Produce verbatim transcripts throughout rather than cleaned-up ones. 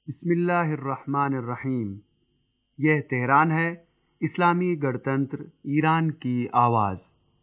बिस्मिल्लाहिर्रहमानिर्रहीम। यह तेहरान है, इस्लामी गणतंत्र ईरान की आवाज़।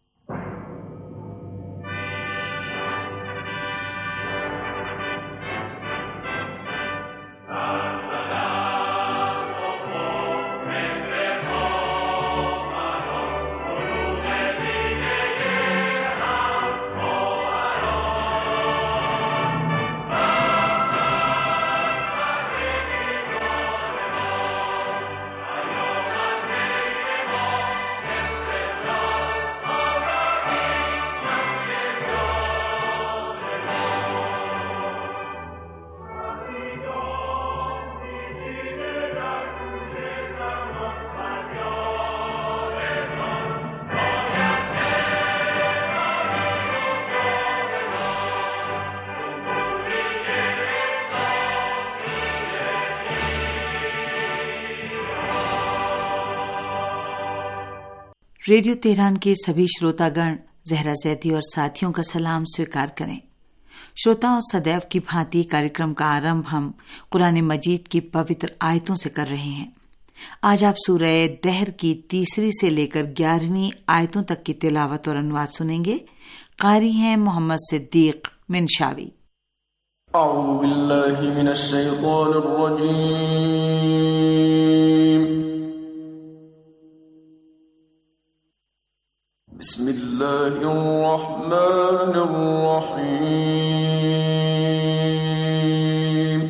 रेडियो तेहरान के सभी श्रोतागण जहरा जैदी और साथियों का सलाम स्वीकार करें। श्रोताओं, सदैव की भांति कार्यक्रम का आरंभ हम कुरान मजीद की पवित्र आयतों से कर रहे हैं। आज आप सूरह दहर की तीसरी से लेकर ग्यारहवीं आयतों तक की तिलावत और अनुवाद सुनेंगे। कारी हैं मोहम्मद सिद्दीक मिनशावी। अऊज़ु बिल्लाहि मिनश शैतानिर रजीम। बिस्मिल्लाहिर्रहमानिर्रहीम।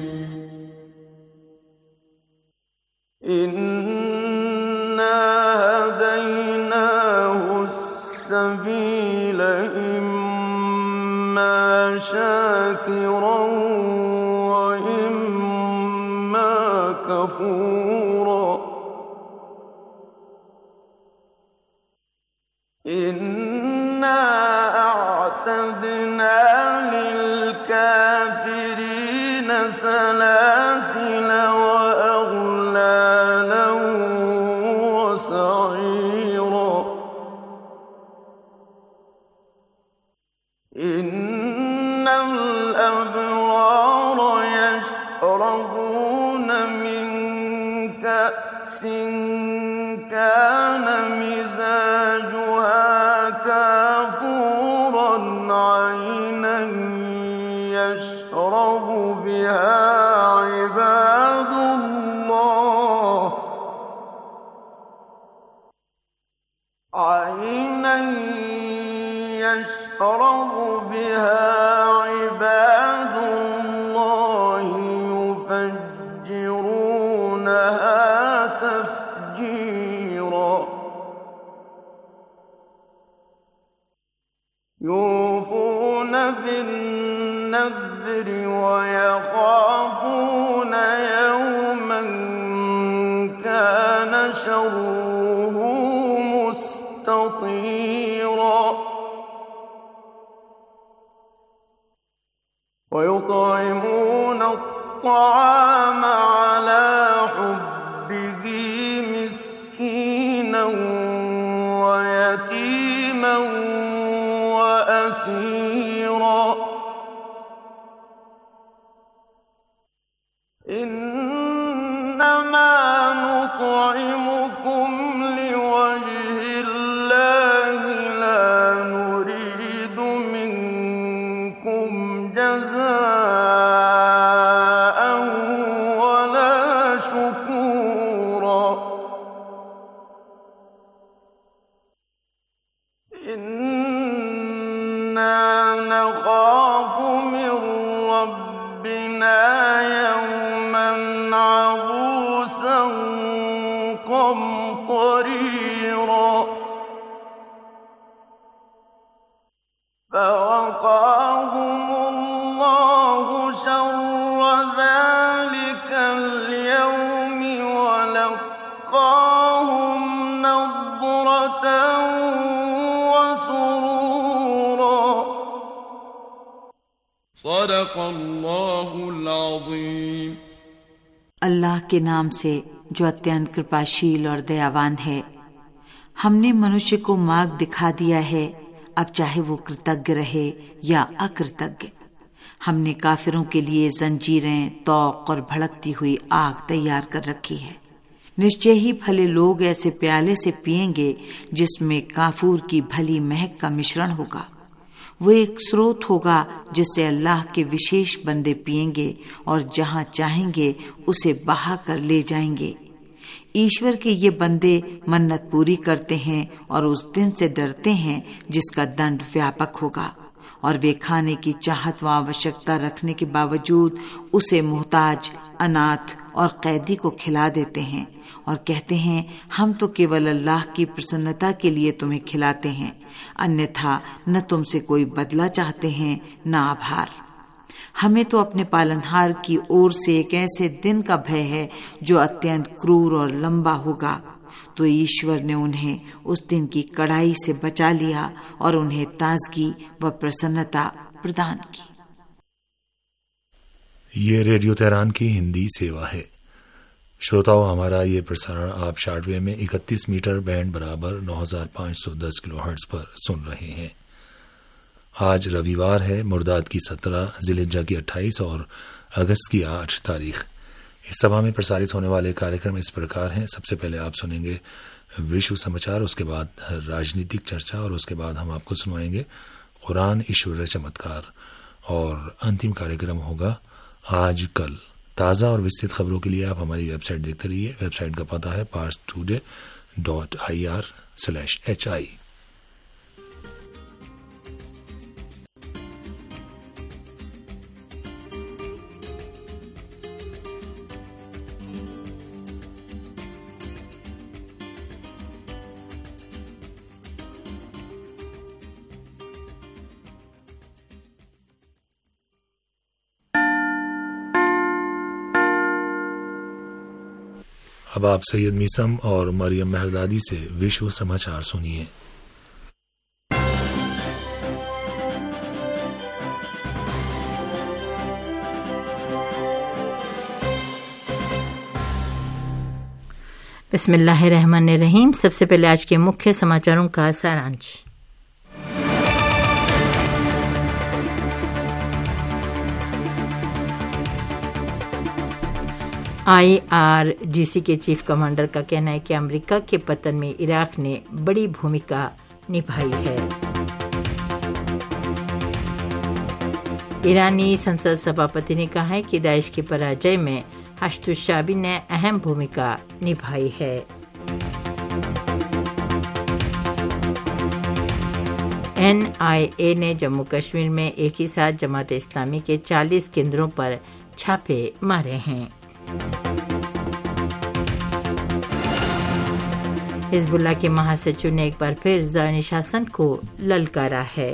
इन्ना हदैनाहुस्सबील इम्मा शाकिरन व इम्मा कफूरा। इन्ना अअतदना लिलकाफिरीन सलासिल व अग़लालन व सईरा। इन्नल अबरार यशरबून मिन कअसिन कान मिज़ाजुहा काफूरन ऐनन यशरबु बिहा इबादुल्लाह ऐनन यशरबु बिहा इबादुल्लाह युफज्जिरूनहा तफजीरा। यूफून बिन्नज़्रि व यख़ाफ़ून यौमन कान शर्रुहु मुस्ततीरा। व युطعمون الطعام على حبه مسكينا ويتيما وأسيرا। إنما نطعمكم لوجه الله لا نريد منكم جزاء ولا شكورا। نخاف من ربنا يوما عبوسا قمطريرا। فوقاهم الله شر ذلك اليوم ولقاهم نضرة صدق اللہ العظیم۔ अल्लाह के नाम से जो अत्यंत कृपाशील और दयावान है। हमने मनुष्य को मार्ग दिखा दिया है, अब चाहे वो कृतज्ञ रहे या अकृतज्ञ। हमने काफिरों के लिए जंजीरें, तौक और भड़कती हुई आग तैयार कर रखी है। निश्चय ही भले लोग ऐसे प्याले से पिएंगे जिसमें काफूर की भली महक का मिश्रण होगा। वो एक स्रोत होगा जिससे अल्लाह के विशेष बंदे पिएंगे और जहां चाहेंगे उसे बहा कर ले जाएंगे। ईश्वर के ये बंदे मन्नत पूरी करते हैं और उस दिन से डरते हैं जिसका दंड व्यापक होगा, और वे खाने की चाहत व आवश्यकता रखने के बावजूद उसे मोहताज, अनाथ और कैदी को खिला देते हैं और कहते हैं हम तो केवल अल्लाह की प्रसन्नता के लिए तुम्हें खिलाते हैं, अन्यथा न तुमसे कोई बदला चाहते हैं न आभार। हमें तो अपने पालनहार की ओर से एक ऐसे दिन का भय है जो अत्यंत क्रूर और लंबा होगा। तो ईश्वर ने उन्हें उस दिन की कड़ाई से बचा लिया और उन्हें ताजगी व प्रसन्नता प्रदान की। ये रेडियो तेहरान की हिंदी सेवा है। श्रोताओं, हमारा ये प्रसारण आप शॉर्टवेव में इकतीस मीटर बैंड बराबर नौ हजार पाँच सौ दस किलोहर्ट्ज पर सुन रहे हैं। आज रविवार है, मुर्दाद की सत्रह, जिलहिज्जा की अट्ठाईस और अगस्त की आठ तारीख। इस सभा में प्रसारित होने वाले कार्यक्रम इस प्रकार हैं। सबसे पहले आप सुनेंगे विश्व समाचार, उसके बाद राजनीतिक चर्चा और उसके बाद हम आपको सुनाएंगे कुरान ईश्वर चमत्कार, और अंतिम कार्यक्रम होगा आज कल। ताज़ा और विस्तृत खबरों के लिए आप हमारी वेबसाइट देखते रहिए। वेबसाइट का पता है Pars today dot I R slash H I. अब आप सैयद मीसम और मरियम मेहरदादी से विश्व समाचार सुनिए। बिस्मिल्लाहिर्रहमानिर्रहीम। सबसे पहले आज के मुख्य समाचारों का सारांश। आई आर जी सी के चीफ कमांडर का कहना है कि अमेरिका के पतन में इराक ने बड़ी भूमिका निभाई है। ईरानी संसद सभापति ने कहा है कि दाइश की पराजय में हश्दुशाबी ने अहम भूमिका निभाई है। एन आई ए ने जम्मू कश्मीर में एक ही साथ जमात इस्लामी के चालीस केंद्रों पर छापे मारे हैं। हिजबुल्लाह के महासचिव ने एक बार फिर ज़ायनी शासन को ललकारा है।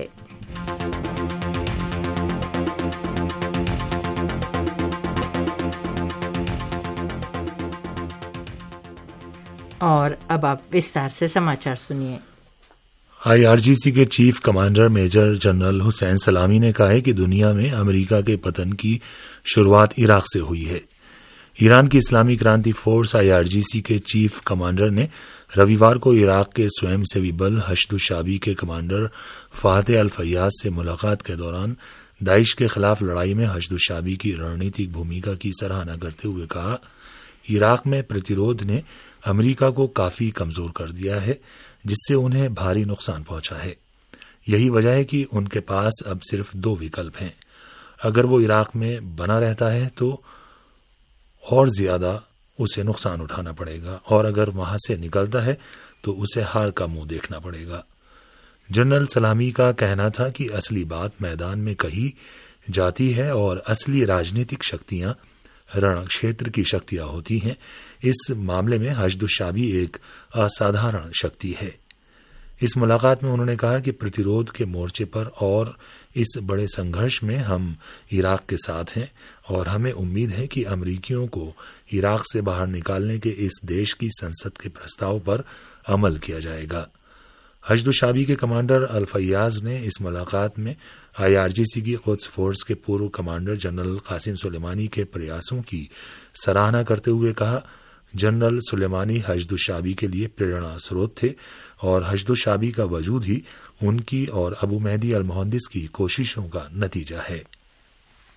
और अब आप विस्तार से समाचार सुनिए। आई आर जी सी के chief commander major general Hussein Salami ने कहा है कि दुनिया में अमेरिका के पतन की शुरुआत इराक से हुई है। ईरान की इस्लामी क्रांति force I R G C के चीफ कमांडर ने रविवार को इराक के स्वयंसेवी बल हश्दुशाबी के कमांडर फातह अल फैयाज से मुलाकात के दौरान दाइश के खिलाफ लड़ाई में हश्दुशाबी की रणनीतिक भूमिका की सराहना करते हुए कहा, इराक में प्रतिरोध ने अमेरिका को काफी कमजोर कर दिया है, जिससे उन्हें भारी नुकसान पहुंचा है। यही वजह है कि उनके पास अब सिर्फ दो विकल्प हैं। अगर वो इराक में बना रहता है तो और ज्यादा उसे नुकसान उठाना पड़ेगा, और अगर वहां से निकलता है तो उसे हार का मुंह देखना पड़ेगा। जनरल सलामी का कहना था कि असली बात मैदान में कही जाती है और असली राजनीतिक शक्तियां रण क्षेत्र की शक्तियां होती हैं। इस मामले में हश्दुशाबी एक असाधारण शक्ति है। इस मुलाकात में उन्होंने कहा कि प्रतिरोध के मोर्चे पर और इस बड़े संघर्ष में हम इराक के साथ हैं और हमें उम्मीद है कि अमरीकियों को इराक से बाहर निकालने के इस देश की संसद के प्रस्ताव पर अमल किया जाएगा। हश्दुशाबी के कमांडर अल फैयाज ने इस मुलाकात में आई आर जी सी की कुद्स फोर्स के पूर्व कमांडर जनरल कासिम सुलेमानी के प्रयासों की सराहना करते हुए कहा, जनरल सुलेमानी हश्दुशाबी के लिए प्रेरणा स्रोत थे और हश्दुशाबी का वजूद ही उनकी और अबू मेहदी अल मुहंदिस की कोशिशों का नतीजा है।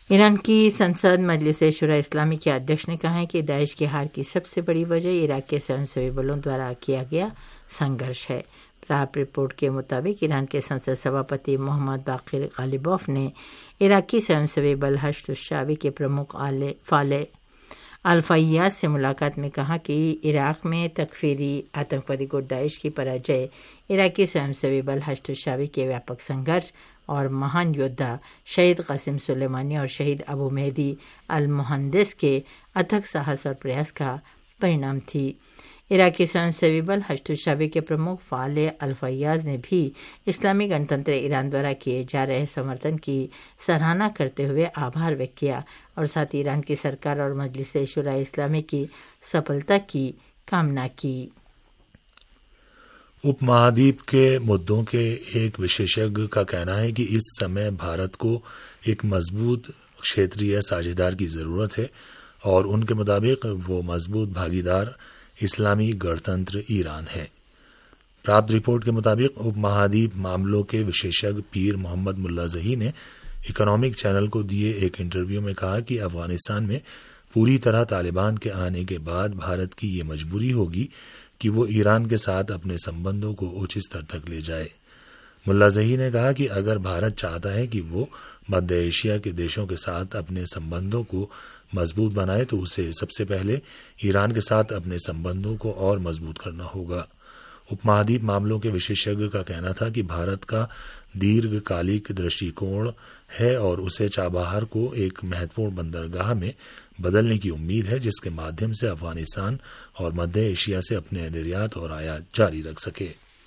ईरान की संसद मजलिस शुरा इस्लामी के अध्यक्ष ने कहा है कि दाइश की हार की सबसे बड़ी वजह इराक के स्वयंसेवी बलों द्वारा किया गया संघर्ष है। प्राप्त रिपोर्ट के मुताबिक ईरान के संसद सभापति मोहम्मद बाकिर गालिबोफ ने इराकी स्वयंसेवी बल हश्द-उश-शाबी के प्रमुख आले फाले अल-फय्याज से मुलाकात में कहा कि इराक में तकफीरी आतंकवादी गुट दाइश की पराजय इराकी स्वयंसेवी बल हश्द-उश-शाबी के व्यापक संघर्ष और महान योद्धा शहीद कासिम सुलेमानी और शहीद अबू मेहदी अल मुहंदिस के अथक साहस और प्रयास का परिणाम थी। इराकी स्वयंसेवी बल हश्द-उश-शाबी के प्रमुख फाले अल-फय्याज ने भी इस्लामी गणतंत्र ईरान द्वारा किए जा रहे समर्थन की सराहना करते हुए आभार व्यक्त किया और साथ ही ईरान की सरकार और मजलिस शुरा इस्लामी की सफलता की कामना की। उपमहाद्वीप के मुद्दों के एक विशेषज्ञ का कहना है कि इस समय भारत को एक मजबूत क्षेत्रीय साझेदार की जरूरत है और उनके मुताबिक वो मजबूत भागीदार इस्लामी गणतंत्र ईरान है। प्राप्त रिपोर्ट के मुताबिक उपमहाद्वीप मामलों के विशेषज्ञ पीर मोहम्मद मुल्ला जही ने इकोनॉमिक चैनल को दिए एक इंटरव्यू में कहा कि अफगानिस्तान में पूरी तरह तालिबान के आने के बाद भारत की ये मजबूरी होगी कि वो ईरान के साथ अपने संबंधों को उच्च स्तर तक ले जाए। मुल्ला जही ने कहा कि अगर भारत चाहता है कि वो मध्य एशिया के देशों के साथ अपने संबंधों को मजबूत बनाए तो उसे सबसे पहले ईरान के साथ अपने संबंधों को और मजबूत करना होगा। उपमहाद्वीप मामलों के विशेषज्ञ का कहना था कि भारत का दीर्घकालिक दृष्टिकोण है और उसे चाबहार को एक महत्वपूर्ण बंदरगाह में बदलने की उम्मीद है जिसके माध्यम से अफगानिस्तान और मध्य एशिया से अपने निर्यात और आयात जारी रख सके।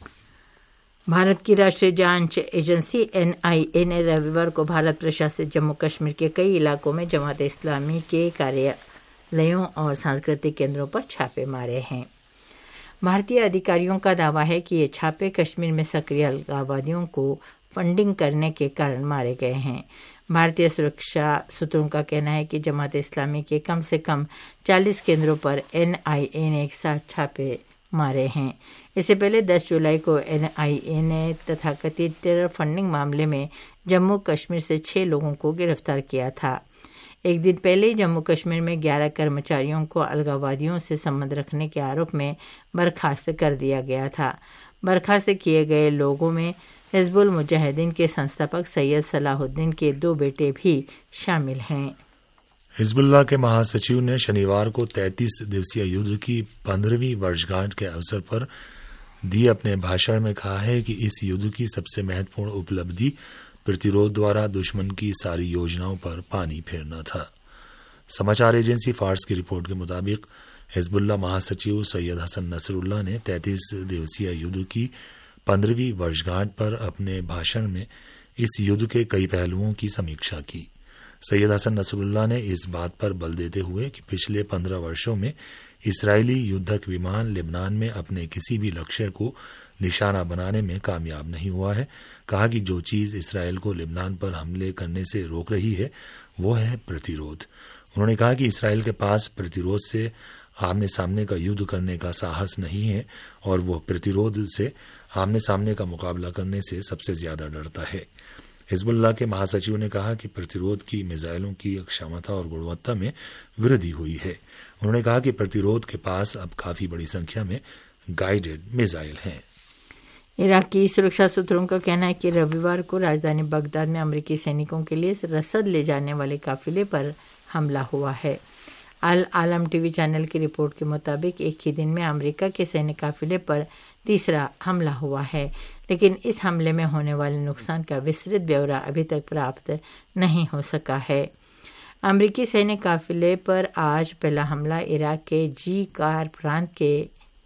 भारत की राष्ट्रीय जांच एजेंसी एन आई ए ने रविवार को भारत प्रशासित जम्मू कश्मीर के कई इलाकों में जमात इस्लामी के कार्यालयों और सांस्कृतिक केंद्रों पर छापे मारे हैं। भारतीय अधिकारियों का दावा है कि ये छापे कश्मीर में सक्रिय अलगाववादियों को फंडिंग करने के कारण मारे गए हैं। भारतीय सुरक्षा सूत्रों का कहना है कि जमात इस्लामी के कम से कम चालीस केंद्रों पर एन आई ए ने एक साथ छापे मारे हैं। इससे पहले दस जुलाई को एन आई ए ने तथाकथित टेरर फंडिंग मामले में जम्मू कश्मीर से छह लोगों को गिरफ्तार किया था। एक दिन पहले ही जम्मू कश्मीर में ग्यारह कर्मचारियों को अलगाववादियों से संबंध रखने के आरोप में बर्खास्त कर दिया गया था। बर्खास्त किए गए लोगों में हिजबुल मुजाहिदीन के संस्थापक सैयद सलाहुद्दीन के दो बेटे भी शामिल हैं। हिजबुल्लाह के महासचिव ने शनिवार को तैंतीस दिवसीय युद्ध की पंद्रहवीं वर्षगांठ के अवसर पर दिए अपने भाषण में कहा है कि इस युद्ध की सबसे महत्वपूर्ण उपलब्धि प्रतिरोध द्वारा दुश्मन की सारी योजनाओं पर पानी फेरना था। समाचार एजेंसी फार्स की रिपोर्ट के मुताबिक हिजबुल्लाह महासचिव सैयद हसन नसरुल्लाह ने तैंतीस दिवसीय युद्ध की पंद्रहवीं वर्षगांठ पर अपने भाषण में इस युद्ध के कई पहलुओं की समीक्षा की। सैयद हसन नसरुल्लाह ने इस बात पर बल देते हुए कि पिछले पंद्रह वर्षों में इसराइली युद्धक विमान लेबनान में अपने किसी भी लक्ष्य को निशाना बनाने में कामयाब नहीं हुआ है, कहा कि जो चीज इसराइल को लेबनान पर हमले करने से रोक रही है वो है प्रतिरोध। उन्होंने कहा कि इसराइल के पास प्रतिरोध से आमने सामने का युद्ध करने का साहस नहीं है और वह प्रतिरोध से आमने सामने का मुकाबला करने से सबसे ज्यादा डरता है। हिजबुल्लाह के महासचिव ने कहा कि प्रतिरोध की मिसाइलों की क्षमता और गुणवत्ता में वृद्धि हुई है। उन्होंने कहा कि प्रतिरोध के पास अब काफी बड़ी संख्या में गाइडेड मिसाइल हैं। इराकी सुरक्षा सूत्रों का कहना है कि रविवार को राजधानी बगदाद में अमेरिकी सैनिकों के लिए रसद ले जाने वाले काफिले पर हमला हुआ है। अल आलम टीवी चैनल की रिपोर्ट के मुताबिक एक ही दिन में अमेरिका के सैन्य काफिले पर तीसरा हमला हुआ है, लेकिन इस हमले में होने वाले नुकसान का विस्तृत ब्यौरा अभी तक प्राप्त नहीं हो सका है। अमेरिकी सैन्य काफिले पर आज पहला हमला इराक के जी कार प्रांत के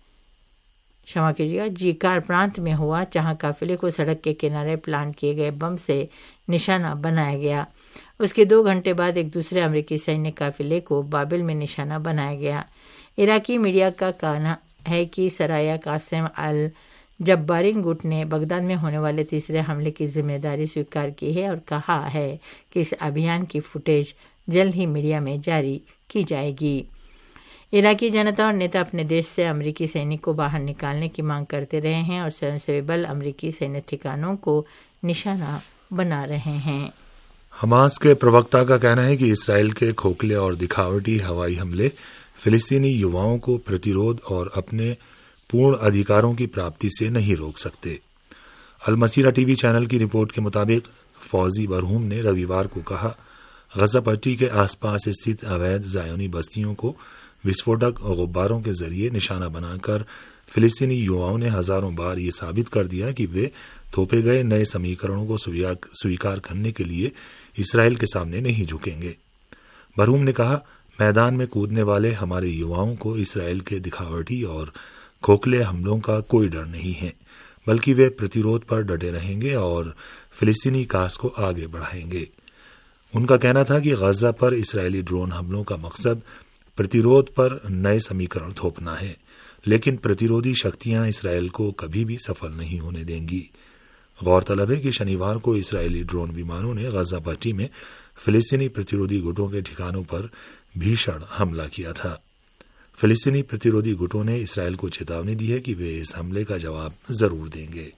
क्षमा कीजिएगा जी कार प्रांत में हुआ, जहां काफिले को सड़क के किनारे प्लांट किए गए बम से निशाना बनाया गया। उसके दो घंटे बाद एक दूसरे अमेरिकी सैन्य काफिले को बाबिल में निशाना बनाया गया। इराकी मीडिया का कहना है कि सराया कासिम अल जब्बारिन गुट ने बगदाद में होने वाले तीसरे हमले की जिम्मेदारी स्वीकार की है और कहा है कि इस अभियान की फुटेज जल्द ही मीडिया में जारी की जाएगी। इराकी जनता और नेता अपने देश से अमेरिकी सैनिक को बाहर निकालने की मांग करते रहे हैं और स्वयंसेवी बल अमेरिकी सैन्य ठिकानों को निशाना बना रहे हैं। हमास के प्रवक्ता का कहना है कि इसराइल के खोखले और दिखावटी हवाई हमले फिलिस्तीनी युवाओं को प्रतिरोध और अपने पूर्ण अधिकारों की प्राप्ति से नहीं रोक सकते। अल मसीरा टीवी चैनल की रिपोर्ट के मुताबिक फौजी बरहूम ने रविवार को कहा, गजा पट्टी के आसपास स्थित अवैध जायोनी बस्तियों को विस्फोटक गुब्बारों के जरिए निशाना बनाकर फिलिस्तीनी युवाओं ने हजारों बार ये साबित कर दिया कि वे थोपे गए नए समीकरणों को स्वीकार करने के लिए इसराइल के सामने नहीं झुकेंगे। बरहूम ने कहा, मैदान में कूदने वाले हमारे युवाओं को इसराइल के दिखावटी और खोखले हमलों का कोई डर नहीं है, बल्कि वे प्रतिरोध पर डटे रहेंगे और फिलिस्तीनी कास को आगे बढ़ाएंगे। उनका कहना था कि गजा पर इसराइली ड्रोन हमलों का मकसद प्रतिरोध पर नए समीकरण थोपना है, लेकिन प्रतिरोधी शक्तियां इसराइल को कभी भी सफल नहीं होने देंगी। गौरतलब है कि शनिवार को इसराइली ड्रोन विमानों ने गजा पट्टी में फिलिस्तीनी प्रतिरोधी गुटों के ठिकानों पर भीषण हमला किया था। फिलिस्तीनी प्रतिरोधी गुटों ने इसराइल को चेतावनी दी है कि वे इस हमले का जवाब जरूर देंगे।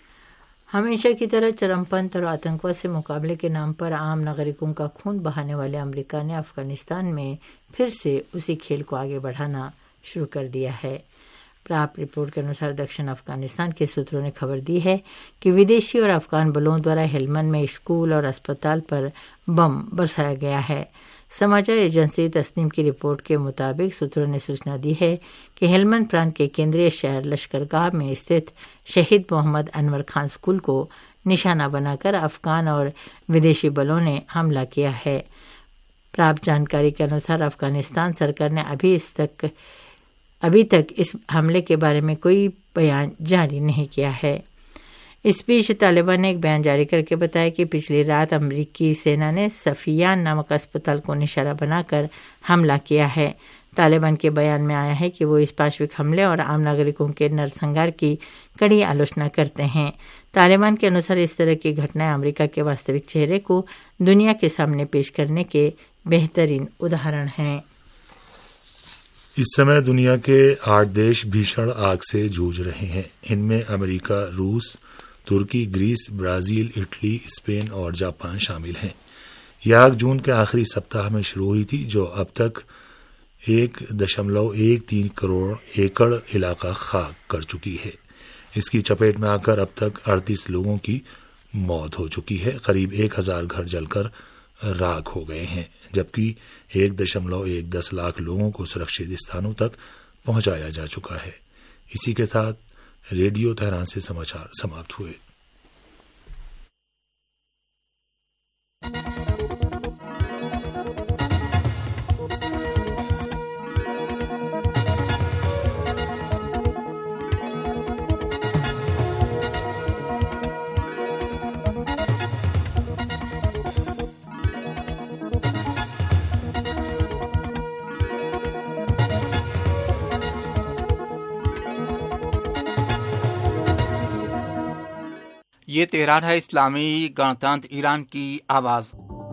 हमेशा की तरह चरमपंथ और आतंकवाद से मुकाबले के नाम पर आम नागरिकों का खून बहाने वाले अमेरिका ने अफगानिस्तान में फिर से उसी खेल को आगे बढ़ाना शुरू कर दिया है। प्राप्त रिपोर्ट के अनुसार दक्षिण अफगानिस्तान के सूत्रों ने खबर दी है कि विदेशी और अफगान बलों द्वारा हेलमंद में स्कूल और अस्पताल पर बम बरसाया गया है। समाचार एजेंसी तस्नीम की रिपोर्ट के मुताबिक सूत्रों ने सूचना दी है कि हेलमंद प्रांत के केंद्रीय शहर लश्करगाह में स्थित शहीद मोहम्मद अनवर खान स्कूल को निशाना बनाकर अफगान और विदेशी बलों ने हमला किया है। प्राप्त जानकारी के अनुसार अफगानिस्तान सरकार ने अभी इस तक अभी तक इस हमले के बारे में कोई बयान जारी नहीं किया है। इस बीच तालिबान ने एक बयान जारी करके बताया कि पिछली रात अमेरिकी सेना ने सफियान नामक अस्पताल को निशाना बनाकर हमला किया है। तालिबान के बयान में आया है कि वो इस पाशविक हमले और आम नागरिकों के नरसंहार की कड़ी आलोचना करते हैं। तालिबान के अनुसार इस तरह की घटनाएं अमेरिका के वास्तविक चेहरे को दुनिया के सामने पेश करने के बेहतरीन उदाहरण हैं। इस समय दुनिया के आठ देश भीषण आग से जूझ रहे हैं। इनमें अमेरिका, रूस, तुर्की, ग्रीस, ब्राजील, इटली, स्पेन और जापान शामिल हैं। यह आग जून के आखिरी सप्ताह में शुरू हुई थी, जो अब तक एक दशमलव एक तीन करोड़ एकड़ इलाका खाक कर चुकी है। इसकी चपेट में आकर अब तक अड़तीस लोगों की मौत हो चुकी है। करीब एक हजार घर जलकर राख हो गए हैं, जबकि एक दशमलव एक दस लाख लोगों को सुरक्षित स्थानों तक पहुंचाया जा चुका है। इसी के साथ रेडियो तेहरान से समाचार समाप्त हुए। ये तेहरान है, इस्लामी गणतंत्र ईरान की आवाज।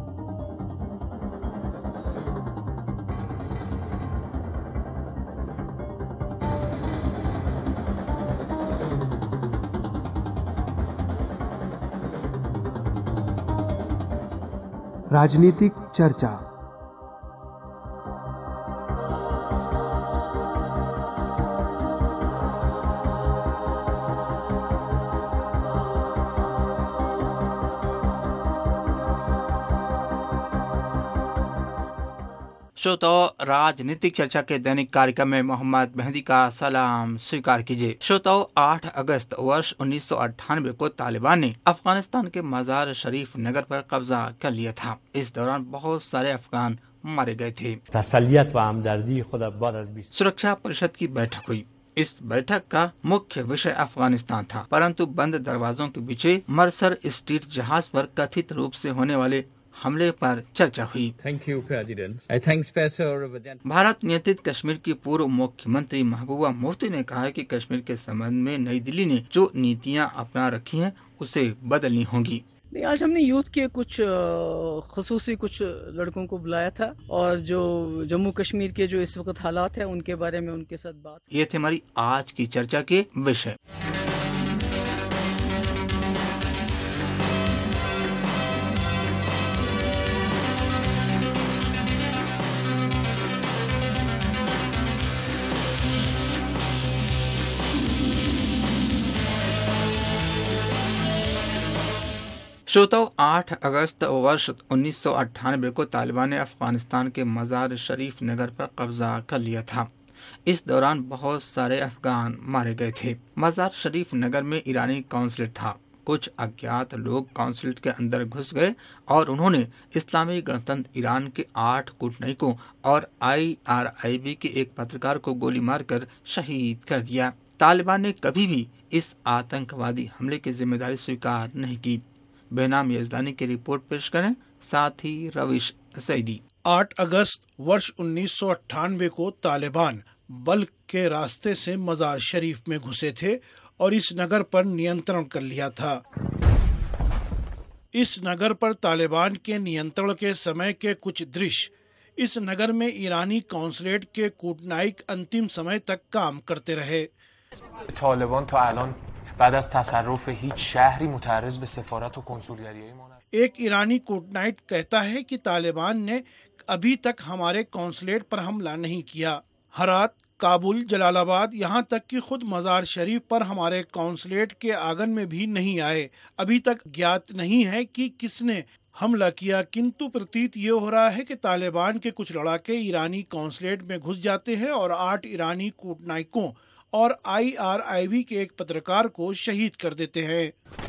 राजनीतिक चर्चा। श्रोताओं, राजनीतिक चर्चा के दैनिक कार्यक्रम में मोहम्मद मेहदी का सलाम स्वीकार कीजिए। श्रोताओं, आठ अगस्त वर्ष उन्नीस सौ अट्ठानवे को तालिबान ने अफगानिस्तान के मजार शरीफ नगर पर कब्जा कर लिया था। इस दौरान बहुत सारे अफगान मारे गए थे। सुरक्षा परिषद की बैठक हुई। इस बैठक का मुख्य विषय अफगानिस्तान था, परंतु बंद दरवाजों के पीछे मर्सर स्ट्रीट जहाज पर कथित रूप से होने वाले हमले पर चर्चा हुई। Thank you, President. I thank Professor Bharat नियंत्रित कश्मीर की पूर्व मुख्यमंत्री महबूबा मुफ्ती ने कहा है कि कश्मीर के संबंध में नई दिल्ली ने जो नीतियां अपना रखी हैं उसे बदलनी होगी। आज हमने यूथ के कुछ खुसूसी कुछ लड़कों को बुलाया था और जो जम्मू कश्मीर के जो इस वक्त हालात है उनके बारे में उनके साथ बात। ये थे हमारी आज की चर्चा के विषय। श्रोताओं, आठ अगस्त वर्ष उन्नीस सौ अट्ठानबे को तालिबान ने अफगानिस्तान के मजार शरीफ नगर पर कब्जा कर लिया था। इस दौरान बहुत सारे अफगान मारे गए थे। मजार शरीफ नगर में ईरानी कौंसलेट था। कुछ अज्ञात लोग कौंसलेट के अंदर घुस गए और उन्होंने इस्लामी गणतंत्र ईरान के आठ कूटनीतिकों और आई आर आई बी के एक पत्रकार को गोली मारकर शहीद कर दिया। तालिबान ने कभी भी इस आतंकवादी हमले की जिम्मेदारी स्वीकार नहीं की। बेनाम यजदानी की रिपोर्ट पेश करें, साथ ही रविश सईदी। आठ अगस्त वर्ष उन्नीस सौ अट्ठानबे को तालिबान बल्क के रास्ते से मजार शरीफ में घुसे थे और इस नगर पर नियंत्रण कर लिया था। इस नगर पर तालिबान के नियंत्रण के समय के कुछ दृश्य। इस नगर में ईरानी कौंसलेट के कूटनायक अंतिम समय तक काम करते रहे। तालिबान तो अलان بعد از تصرف هیچ شهری متعرض به سفارت و کنسولگری ما एक ईरानी कूटनायक कहता है कि तालिबान ने अभी तक हमारे कौंसलेट पर हमला नहीं किया। हरात, काबुल, जलालाबाद, यहाँ तक कि खुद मजार शरीफ पर हमारे कौंसलेट के आंगन में भी नहीं आए। अभी तक ज्ञात नहीं है कि किसने हमला किया, किंतु प्रतीत ये हो रहा है कि तालिबान के कुछ लड़ाके ईरानी कौंसलेट में घुस जाते हैं और आठ ईरानी कूटनायकों और आई आर आई बी के एक पत्रकार को शहीद कर देते हैं।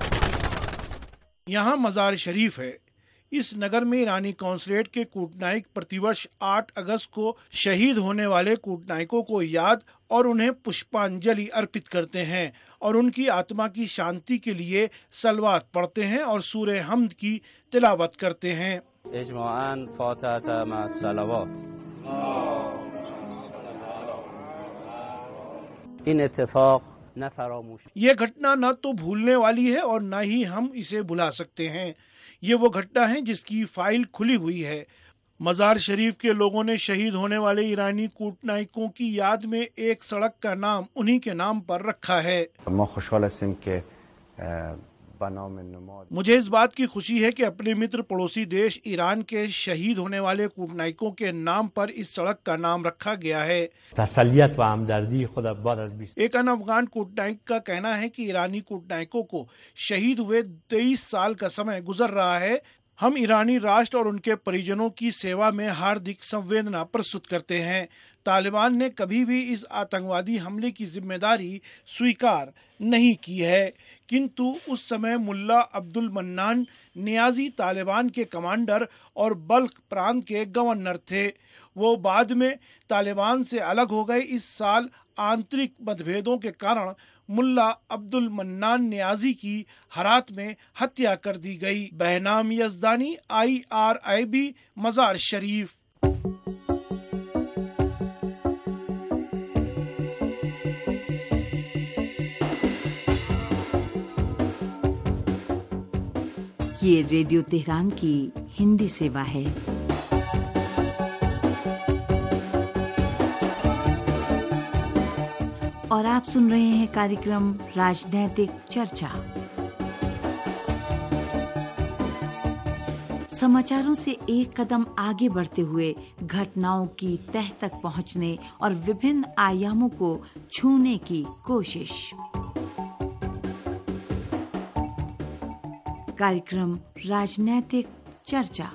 यहाँ मजार शरीफ है। इस नगर में ईरानी कौंसलेट के कूटनायक प्रतिवर्ष आठ अगस्त को शहीद होने वाले कूटनायकों को याद और उन्हें पुष्पांजलि अर्पित करते हैं और उनकी आत्मा की शांति के लिए सलवात पढ़ते हैं और सूरे हम्द की तिलावत करते हैं। इज्माअन फातिहा मा सलावत। इन इत्तेफाक न फरामोश। ये घटना न तो भूलने वाली है और न ही हम इसे भुला सकते हैं। ये वो घटना है जिसकी फाइल खुली हुई है। मजार शरीफ के लोगों ने शहीद होने वाले ईरानी कूटनायकों की याद में एक सड़क का नाम उन्हीं के नाम पर रखा है। मुझे इस बात की खुशी है कि अपने मित्र पड़ोसी देश ईरान के शहीद होने वाले कूटनायकों के नाम पर इस सड़क का नाम रखा गया है। एक अन अफगान कूटनायक का कहना है कि ईरानी कूटनायकों को शहीद हुए तेईस साल का समय गुजर रहा है। हम ईरानी राष्ट्र और उनके परिजनों की सेवा में हार्दिक संवेदना प्रस्तुत करते हैं। तालिबान ने कभी भी इस आतंकवादी हमले की जिम्मेदारी स्वीकार नहीं की है, किंतु उस समय मुल्ला अब्दुल मन्नान नियाजी तालिबान के कमांडर और बल्ख प्रांत के गवर्नर थे। वो बाद में तालिबान से अलग हो गए। इस साल आंतरिक मतभेदों के कारण मुल्ला अब्दुल मन्नान नियाजी की हरात में हत्या कर दी गई। Behnam Yazdani, I R I B, Mazar Sharif. ये रेडियो तेहरान की हिंदी सेवा है। और आप सुन रहे हैं कार्यक्रम राजनैतिक चर्चा। समाचारों से एक कदम आगे बढ़ते हुए घटनाओं की तह तक पहुंचने और विभिन्न आयामों को छूने की कोशिश। कार्यक्रम राजनैतिक चर्चा।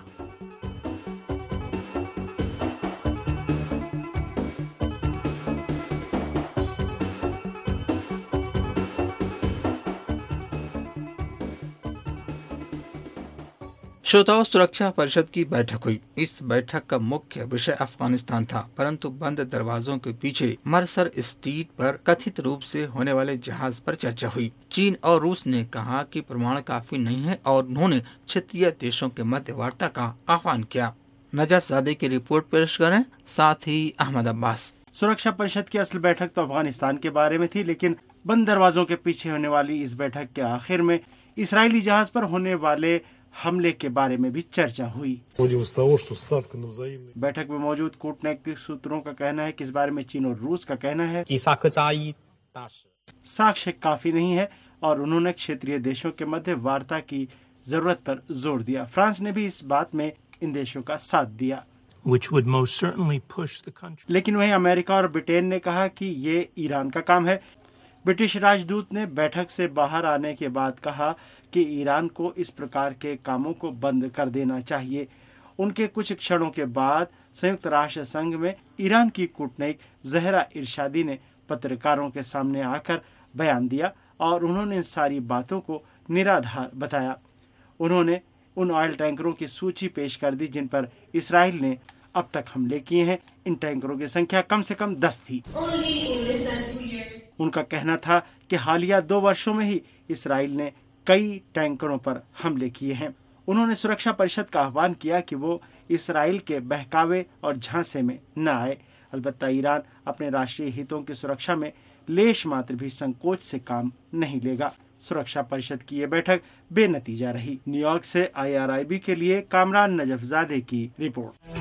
श्रोताओं, सुरक्षा परिषद की बैठक हुई। इस बैठक का मुख्य विषय अफगानिस्तान था, परंतु बंद दरवाजों के पीछे मर्सर स्ट्रीट पर कथित रूप से होने वाले जहाज पर चर्चा हुई। चीन और रूस ने कहा कि प्रमाण काफी नहीं है और उन्होंने क्षेत्रीय देशों के मध्य वार्ता का आह्वान किया। नजफ ज़ादे की रिपोर्ट पेश करें, साथ ही अहमद अब्बास। सुरक्षा परिषद की असल बैठक तो अफगानिस्तान के बारे में थी, लेकिन बंद दरवाजों के पीछे होने वाली इस बैठक के आखिर में इसराइली जहाज पर होने वाले हमले के बारे में भी चर्चा हुई। बैठक में मौजूद कूटनीतिक सूत्रों का कहना है कि इस बारे में चीन और रूस का कहना है साक्ष्य काफी नहीं है और उन्होंने क्षेत्रीय देशों के मध्य वार्ता की जरूरत पर जोर दिया। फ्रांस ने भी इस बात में इन देशों का साथ दिया। Which would most certainly push the country. लेकिन वहीं अमेरिका और ब्रिटेन ने कहा कि ये ईरान का काम है। ब्रिटिश राजदूत ने बैठक से बाहर आने के बाद कहा कि ईरान को इस प्रकार के कामों को बंद कर देना चाहिए। उनके कुछ क्षणों के बाद संयुक्त राष्ट्र संघ में ईरान की कूटनीतिक जहरा इरशादी ने पत्रकारों के सामने आकर बयान दिया और उन्होंने इन सारी बातों को निराधार बताया। उन्होंने उन ऑयल टैंकरों की सूची पेश कर दी जिन पर इसराइल ने अब तक हमले किए हैं। इन टैंकरों की संख्या कम से कम दस थी। उनका कहना था कि हालिया दो वर्षों में ही इसराइल ने कई टैंकरों पर हमले किए हैं। उन्होंने सुरक्षा परिषद का आह्वान किया कि वो इसराइल के बहकावे और झांसे में न आए। अलबत्ता ईरान अपने राष्ट्रीय हितों की सुरक्षा में लेश मात्र भी संकोच से काम नहीं लेगा। सुरक्षा परिषद की ये बैठक बेनतीजा रही। न्यूयॉर्क से आई आर आई बी के लिए कामरान नजफजादे की रिपोर्ट।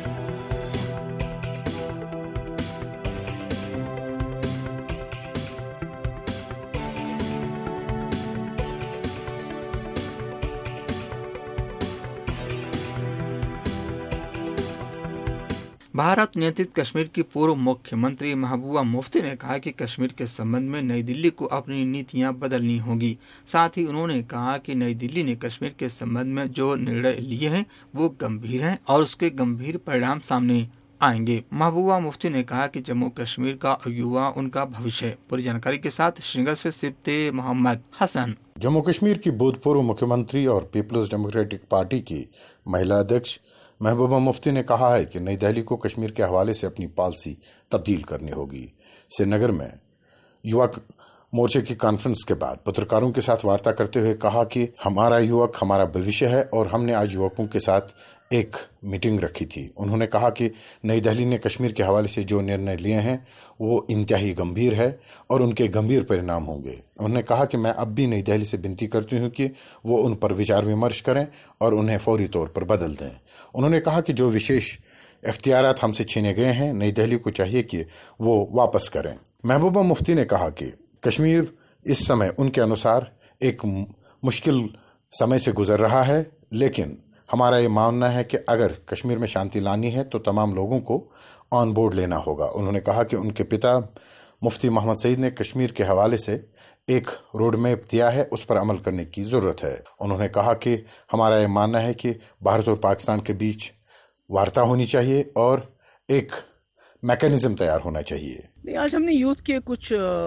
भारत नियंत्रित कश्मीर की पूर्व मुख्यमंत्री महबूबा मुफ्ती ने कहा कि कश्मीर के संबंध में नई दिल्ली को अपनी नीतियां बदलनी होगी। साथ ही उन्होंने कहा कि नई दिल्ली ने कश्मीर के संबंध में जो निर्णय लिए हैं वो गंभीर हैं और उसके गंभीर परिणाम सामने आएंगे। महबूबा मुफ्ती ने कहा कि जम्मू कश्मीर का युवा उनका भविष्य है। पूरी जानकारी के साथ श्रीनगर से सिब्ते मोहम्मद हसन। जम्मू कश्मीर की भूतपूर्व मुख्यमंत्री और पीपल्स डेमोक्रेटिक पार्टी की महिला अध्यक्ष महबूबा मुफ्ती ने कहा है कि नई दिल्ली को कश्मीर के हवाले से अपनी पॉलिसी तब्दील करनी होगी। श्रीनगर में युवा मोर्चे की कॉन्फ्रेंस के बाद पत्रकारों के साथ वार्ता करते हुए कहा कि हमारा युवक हमारा भविष्य है और हमने आज युवकों के साथ एक मीटिंग रखी थी। उन्होंने कहा कि नई दिल्ली ने कश्मीर के हवाले से जो निर्णय लिए हैं वो इंतहाई गंभीर है और उनके गंभीर परिणाम होंगे। उन्होंने कहा कि मैं अब भी नई दिल्ली से विनती करती हूं कि वो उन पर विचार विमर्श करें और उन्हें फौरी तौर पर बदल दें। उन्होंने कहा कि जो विशेष इख्तियारात हमसे छीने गए हैं नई दिल्ली को चाहिए कि वो वापस करें। महबूबा मुफ्ती ने कहा कि कश्मीर इस समय उनके अनुसार एक मुश्किल समय से गुजर रहा है, लेकिन हमारा ये मानना है कि अगर कश्मीर में शांति लानी है तो तमाम लोगों को ऑन बोर्ड लेना होगा। उन्होंने कहा कि उनके पिता मुफ्ती मोहम्मद सईद ने कश्मीर के हवाले से एक रोड मैप दिया है, उस पर अमल करने की जरूरत है। उन्होंने कहा कि हमारा ये मानना है कि भारत और पाकिस्तान के बीच वार्ता होनी चाहिए और एक मैकेनिज्म तैयार होना चाहिए। नहीं, आज हमने यूथ के कुछ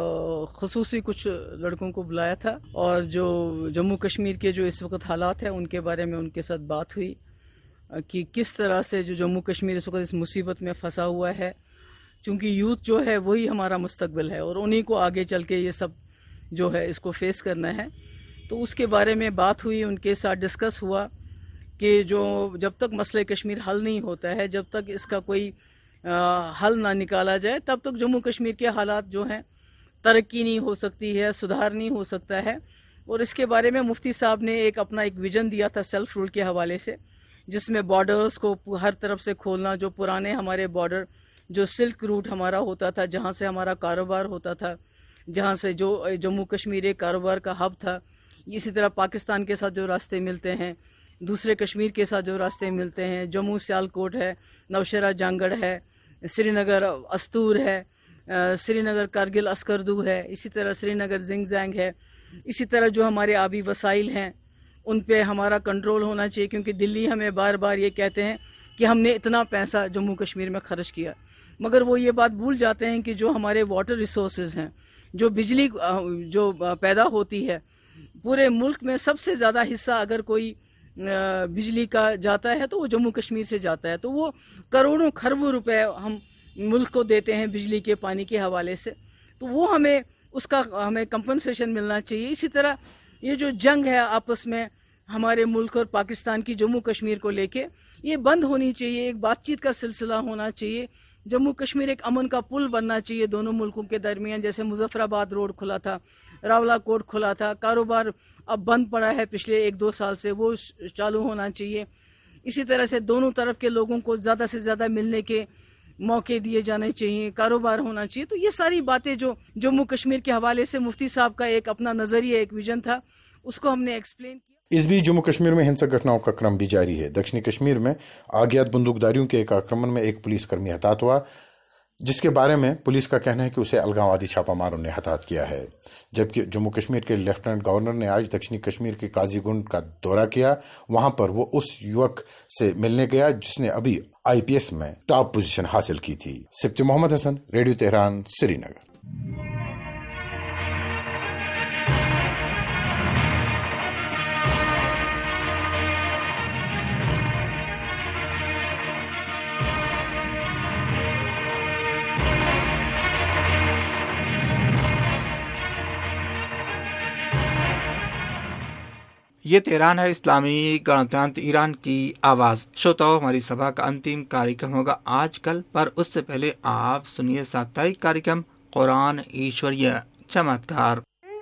खसूसी कुछ लड़कों को बुलाया था और जो जम्मू कश्मीर के जो इस वक्त हालात है उनके बारे में उनके साथ बात हुई कि किस तरह से जो जम्मू कश्मीर इस वक्त इस मुसीबत में फंसा हुआ है, क्योंकि यूथ जो है वही हमारा मुस्तकबिल है और उन्हीं को आगे चल के ये सब जो है इसको फेस करना है। तो उसके बारे में बात हुई, उनके साथ डिस्कस हुआ कि जो जब तक मसले कश्मीर हल नहीं होता है, जब तक इसका कोई आ, हल ना निकाला जाए, तब तक जम्मू कश्मीर के हालात जो हैं तरक्की नहीं हो सकती है, सुधार नहीं हो सकता है। और इसके बारे में मुफ्ती साहब ने एक अपना एक विजन दिया था सेल्फ रूल के हवाले से, जिसमें बॉर्डर्स को हर तरफ से खोलना, जो पुराने हमारे बॉर्डर जो सिल्क रूट हमारा होता था, जहाँ से हमारा कारोबार होता था, जहाँ से जो जम्मू कश्मीर एक कारोबार का हब था, इसी तरह पाकिस्तान के साथ जो रास्ते मिलते हैं, दूसरे कश्मीर के साथ जो रास्ते मिलते हैं, जम्मू सियालकोट है, नौशेरा जांगड़ है, श्रीनगर अस्तूर है, श्रीनगर कारगिल अस्करदू है, इसी तरह श्रीनगर जिंगजैंग है, इसी तरह जो हमारे आबी वसाइल हैं उन पे हमारा कंट्रोल होना चाहिए, क्योंकि दिल्ली हमें बार बार ये कहते हैं कि हमने इतना पैसा जम्मू कश्मीर में खर्च किया, मगर वो ये बात भूल जाते हैं कि जो हमारे वाटर रिसोर्सेज हैं, जो बिजली जो पैदा होती है पूरे मुल्क में, सबसे ज़्यादा हिस्सा अगर कोई बिजली का जाता है तो वो जम्मू कश्मीर से जाता है। तो वो करोड़ों खरबों रुपए हम मुल्क को देते हैं बिजली के पानी के हवाले से, तो वो हमें उसका हमें कंपनसेशन मिलना चाहिए। इसी तरह ये जो जंग है आपस में हमारे मुल्क और पाकिस्तान की जम्मू कश्मीर को लेके, ये बंद होनी चाहिए, एक बातचीत का सिलसिला होना चाहिए। जम्मू कश्मीर एक अमन का पुल बनना चाहिए दोनों मुल्कों के दरमियान। जैसे मुजफ्फराबाद रोड खुला था, रावलाकोट खुला था, कारोबार अब बंद पड़ा है पिछले एक दो साल से, वो चालू होना चाहिए। इसी तरह से दोनों तरफ के लोगों को ज़्यादा से ज़्यादा मिलने के मौके दिए जाने चाहिए, कारोबार होना चाहिए। तो ये सारी बातें जो जम्मू कश्मीर के हवाले से मुफ्ती साहब का एक अपना नज़रिया, एक विजन था, उसको हमने एक्सप्लेन किया। इस बीच जम्मू कश्मीर में हिंसक घटनाओं का क्रम भी जारी है। दक्षिणी कश्मीर में अज्ञात बंदूकधारियों के एक आक्रमण में एक पुलिसकर्मी हताहत हुआ, जिसके बारे में पुलिस का कहना है कि उसे अलगाववादी छापामारों ने हताहत किया है। जबकि जम्मू कश्मीर के लेफ्टिनेंट गवर्नर ने आज दक्षिणी कश्मीर के काजीगुंड का दौरा किया। वहां पर वो उस युवक से मिलने गया जिसने अभी आईपीएस में टॉप पोजीशन हासिल की थी। Sibti Mohammad Hasan, radio Tehran, Srinagar. ये तेहरान है, इस्लामी गणतंत्र ईरान की आवाज। श्रोताओं, हमारी सभा का अंतिम कार्यक्रम होगा आजकल, पर उससे पहले आप सुनिए साप्ताहिक कार्यक्रम कुरान ईश्वरीय चमत्कार।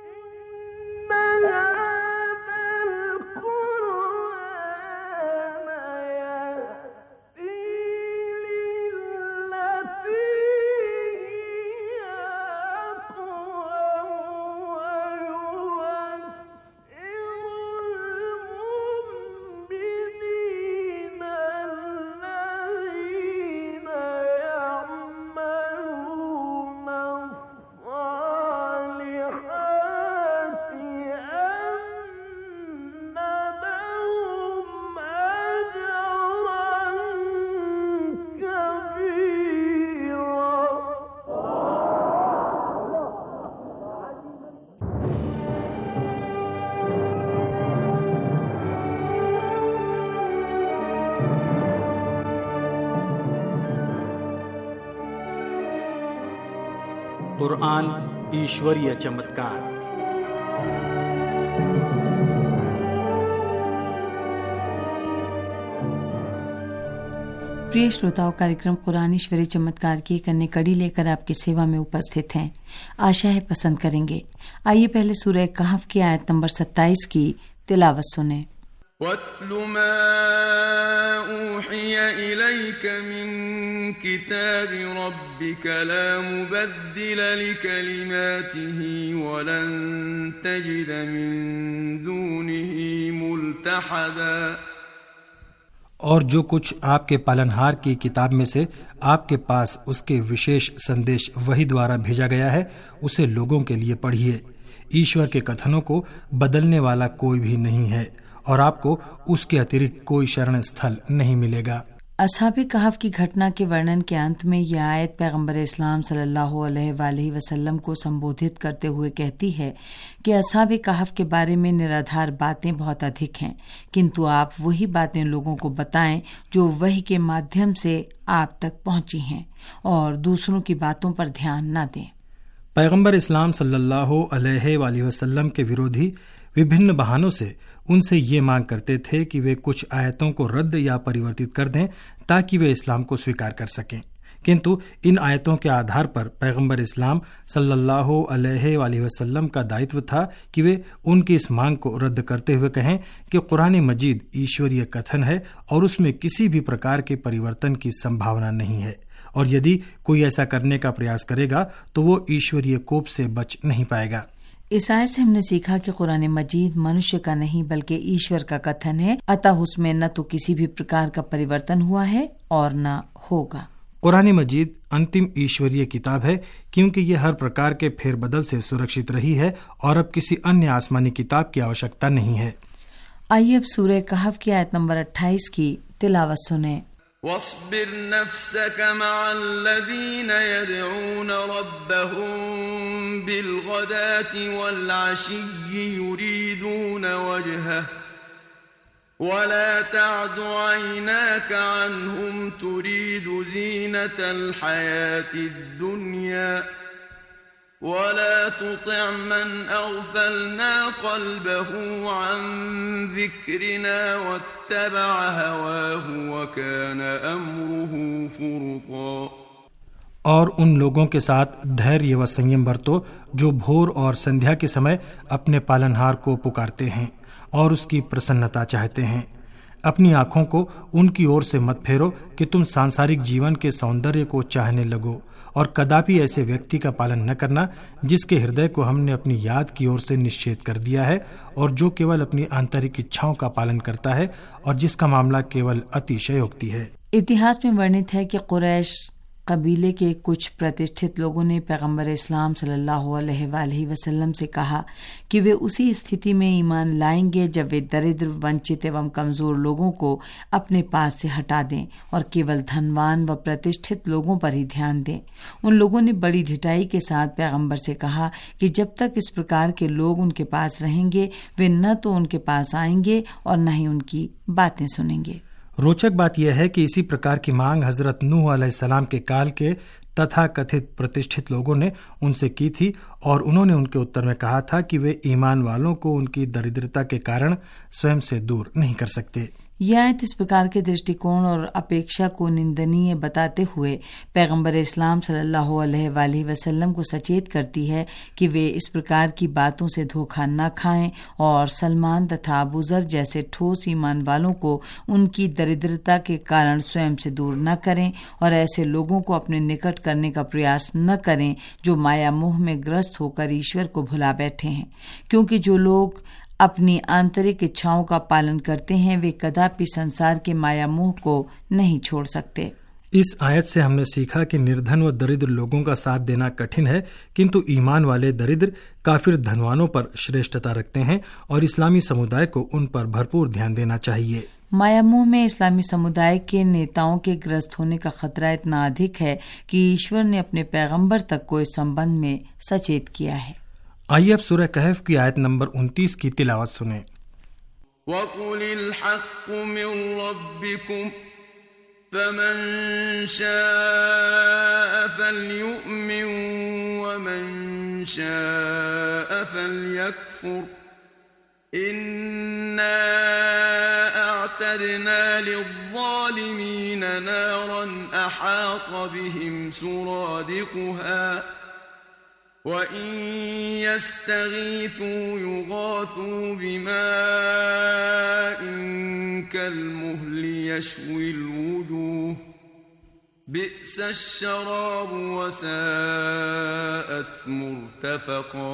कुरान ईश्वरीय चमत्कार। प्रिय श्रोताओं, कार्यक्रम कुरान ईश्वरीय चमत्कार की एक अन्य कड़ी लेकर आपकी सेवा में उपस्थित हैं। आशा है पसंद करेंगे। आइए पहले सूरह कहफ की आयत नंबर सत्ताईस की तिलावत सुने। वत्लु मा ऊहिय इलैक मिन किताबि रब्बिक ला मुबद्दिल लिकलिमातिही वलन तजिद मिन दूनिही मुल्तहदा। और जो कुछ आपके पालनहार की किताब में से आपके पास उसके विशेष संदेश वही द्वारा भेजा गया है, उसे लोगों के लिए पढ़िए। ईश्वर के कथनों को बदलने वाला कोई भी नहीं है और आपको उसके अतिरिक्त कोई शरण स्थल नहीं मिलेगा। असहाबे कहफ की घटना के वर्णन के अंत में यह आयत पैगंबर इस्लाम सल्लल्लाहु अलैहि वसल्लम को संबोधित करते हुए कहती है कि असहाबे कहफ के बारे में निराधार बातें बहुत अधिक हैं, किंतु आप वही बातें लोगों को बताएं जो वही के माध्यम से आप तक पहुंची हैं और दूसरों की बातों पर ध्यान न दें। पैगंबर इस्लाम सल्लल्लाहु अलैहि वसल्लम के विरोधी विभिन्न बहानों से उनसे ये मांग करते थे कि वे कुछ आयतों को रद्द या परिवर्तित कर दें ताकि वे इस्लाम को स्वीकार कर सकें, किंतु इन आयतों के आधार पर पैगंबर इस्लाम सल्लल्लाहु अलैहि वसल्लम का दायित्व था कि वे उनकी इस मांग को रद्द करते हुए कहें कि कुरान मजीद ईश्वरीय कथन है और उसमें किसी भी प्रकार के परिवर्तन की संभावना नहीं है, और यदि कोई ऐसा करने का प्रयास करेगा तो वो ईश्वरीय कोप से बच नहीं पाएगा। इस आयत से हमने सीखा कि कुरान मजीद मनुष्य का नहीं बल्कि ईश्वर का कथन है, अतः उसमें न तो किसी भी प्रकार का परिवर्तन हुआ है और न होगा। कुरान मजीद अंतिम ईश्वरीय किताब है क्योंकि ये हर प्रकार के फेरबदल से सुरक्षित रही है और अब किसी अन्य आसमानी किताब की आवश्यकता नहीं है। आइए अब सूरह कहफ की आयत नंबर अट्ठाईस की तिलावत सुने। वस्बिर नफ्सक मअल्लज़ीन यदऊन रब्बहुम बिलगदाति वल्अशिय्यि युरीदून वजहह वला तअदु ऐनाक अन्हुम तुरीदु ज़ीनतल हयातिद दुनिया वला तुतिअ मन अग़फलना क़ल्बहु अन ज़िक्रिना वत्तबअ हवाहु वकान अम्रुहु फ़ुरुता। और उन लोगों के साथ धैर्य व संयम बरतो जो भोर और संध्या के समय अपने पालनहार को पुकारते हैं और उसकी प्रसन्नता चाहते हैं। अपनी आंखों को उनकी ओर से मत फेरो कि तुम सांसारिक जीवन के सौंदर्य को चाहने लगो, और कदापि ऐसे व्यक्ति का पालन न करना जिसके हृदय को हमने अपनी याद की ओर से निश्चेत कर दिया है और जो केवल अपनी आंतरिक इच्छाओं का पालन करता है और जिसका मामला केवल अतिशयोक्ति है। इतिहास में वर्णित है कि कुरैश कबीले के कुछ प्रतिष्ठित लोगों ने पैगंबर इस्लाम सल्लल्लाहु अलैहि वसल्लम से कहा कि वे उसी स्थिति में ईमान लाएंगे जब वे दरिद्र, वंचित एवं कमजोर लोगों को अपने पास से हटा दें और केवल धनवान व प्रतिष्ठित लोगों पर ही ध्यान दें। उन लोगों ने बड़ी ढिठाई के साथ पैगंबर से कहा कि जब तक इस प्रकार के लोग उनके पास रहेंगे वे न तो उनके पास आएंगे और न ही उनकी बातें सुनेंगे। रोचक बात यह है कि इसी प्रकार की मांग हजरत नूह अलैहिस्सलाम के काल के तथा कथित प्रतिष्ठित लोगों ने उनसे की थी और उन्होंने उनके उत्तर में कहा था कि वे ईमान वालों को उनकी दरिद्रता के कारण स्वयं से दूर नहीं कर सकते। यह आयत इस प्रकार के दृष्टिकोण और अपेक्षा को निंदनीय बताते हुए पैगंबर इस्लाम सल्लल्लाहु अलैहि वसल्लम को सचेत करती है कि वे इस प्रकार की बातों से धोखा न खाएं और सलमान तथा अबू ज़र जैसे ठोस ईमान वालों को उनकी दरिद्रता के कारण स्वयं से दूर न करें और ऐसे लोगों को अपने निकट करने का प्रयास न करें जो माया मोह में ग्रस्त होकर ईश्वर को भुला बैठे हैं, क्योंकि जो लोग अपनी आंतरिक इच्छाओं का पालन करते हैं वे कदापि संसार के माया मोह को नहीं छोड़ सकते। इस आयत से हमने सीखा कि निर्धन व दरिद्र लोगों का साथ देना कठिन है, किंतु ईमान वाले दरिद्र काफिर धनवानों पर श्रेष्ठता रखते हैं और इस्लामी समुदाय को उन पर भरपूर ध्यान देना चाहिए। माया मोह में इस्लामी समुदाय के नेताओं के ग्रस्त होने का खतरा इतना अधिक है कि ईश्वर ने अपने पैगंबर तक को इस संबंध में सचेत किया है। आइए अब सूरह कहफ की आयत नंबर उनतीस की तिलावत सुने। वक़ुलिल हक़्क़ु मिन रब्बिकुम फमन शाअ फलयुमिन वमन शाअ फलयकफुर इन्ना अअतदना लिज़्ज़ालिमीन नारन अहात बिहिम सुरादिकुहा वइन यस्तगीथू युगाथू बिमाइन कलमुहलि यश्विल वुजूह बि'सश्शराब वसाअत मुर्तफक़ा।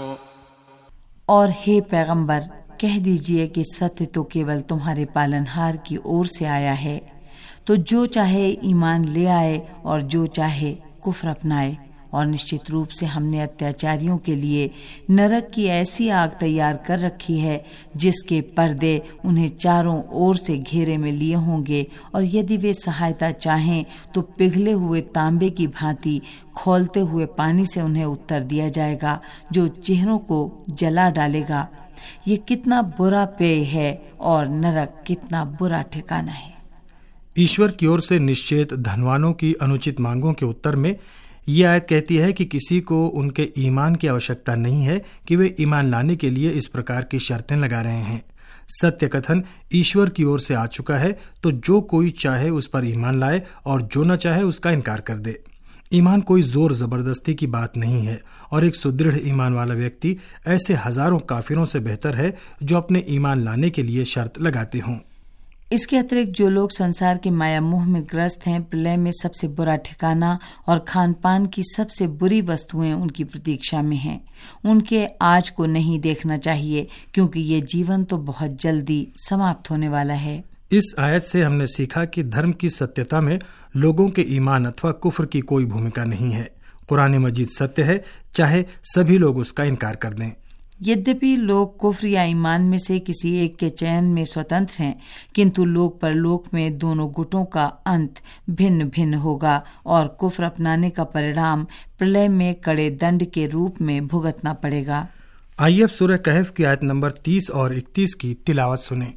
और हे पैगंबर, कह दीजिए कि सत्य तो केवल तुम्हारे पालनहार की ओर से आया है, तो जो चाहे ईमान ले आए और जो चाहे कुफ्र अपनाए, और निश्चित रूप से हमने अत्याचारियों के लिए नरक की ऐसी आग तैयार कर रखी है जिसके पर्दे उन्हें चारों ओर से घेरे में लिए होंगे, और यदि वे सहायता चाहें तो पिघले हुए तांबे की भांति खौलते हुए पानी से उन्हें उत्तर दिया जाएगा जो चेहरों को जला डालेगा। ये कितना बुरा पेय है और नरक कितना बुरा ठिकाना है। ईश्वर की ओर से निश्चेत धनवानों की अनुचित मांगों के उत्तर में ये आयत कहती है कि किसी को उनके ईमान की आवश्यकता नहीं है कि वे ईमान लाने के लिए इस प्रकार की शर्तें लगा रहे हैं। सत्य कथन ईश्वर की ओर से आ चुका है, तो जो कोई चाहे उस पर ईमान लाए और जो न चाहे उसका इनकार कर दे। ईमान कोई जोर जबरदस्ती की बात नहीं है और एक सुदृढ़ ईमान वाला व्यक्ति ऐसे हजारों काफिरों से बेहतर है जो अपने ईमान लाने के लिए शर्त लगाते हों। इसके अतिरिक्त जो लोग संसार के माया मोह में ग्रस्त हैं, प्रलय में सबसे बुरा ठिकाना और खान पान की सबसे बुरी वस्तुएं उनकी प्रतीक्षा में हैं। उनके आज को नहीं देखना चाहिए, क्योंकि ये जीवन तो बहुत जल्दी समाप्त होने वाला है। इस आयत से हमने सीखा कि धर्म की सत्यता में लोगों के ईमान अथवा कुफ्र की कोई भूमिका नहीं है। कुरान मजीद सत्य है, चाहे सभी लोग उसका इनकार कर दें। यद्यपि लोग कुफ्र या ईमान में से किसी एक के चयन में स्वतंत्र हैं, किंतु लोक परलोक में दोनों गुटों का अंत भिन्न भिन्न होगा और कुफ्र अपनाने का परिणाम प्रलय में कड़े दंड के रूप में भुगतना पड़ेगा। आइए अब सूरह कहफ की आयत नंबर तीस और इकतीस की तिलावत सुने।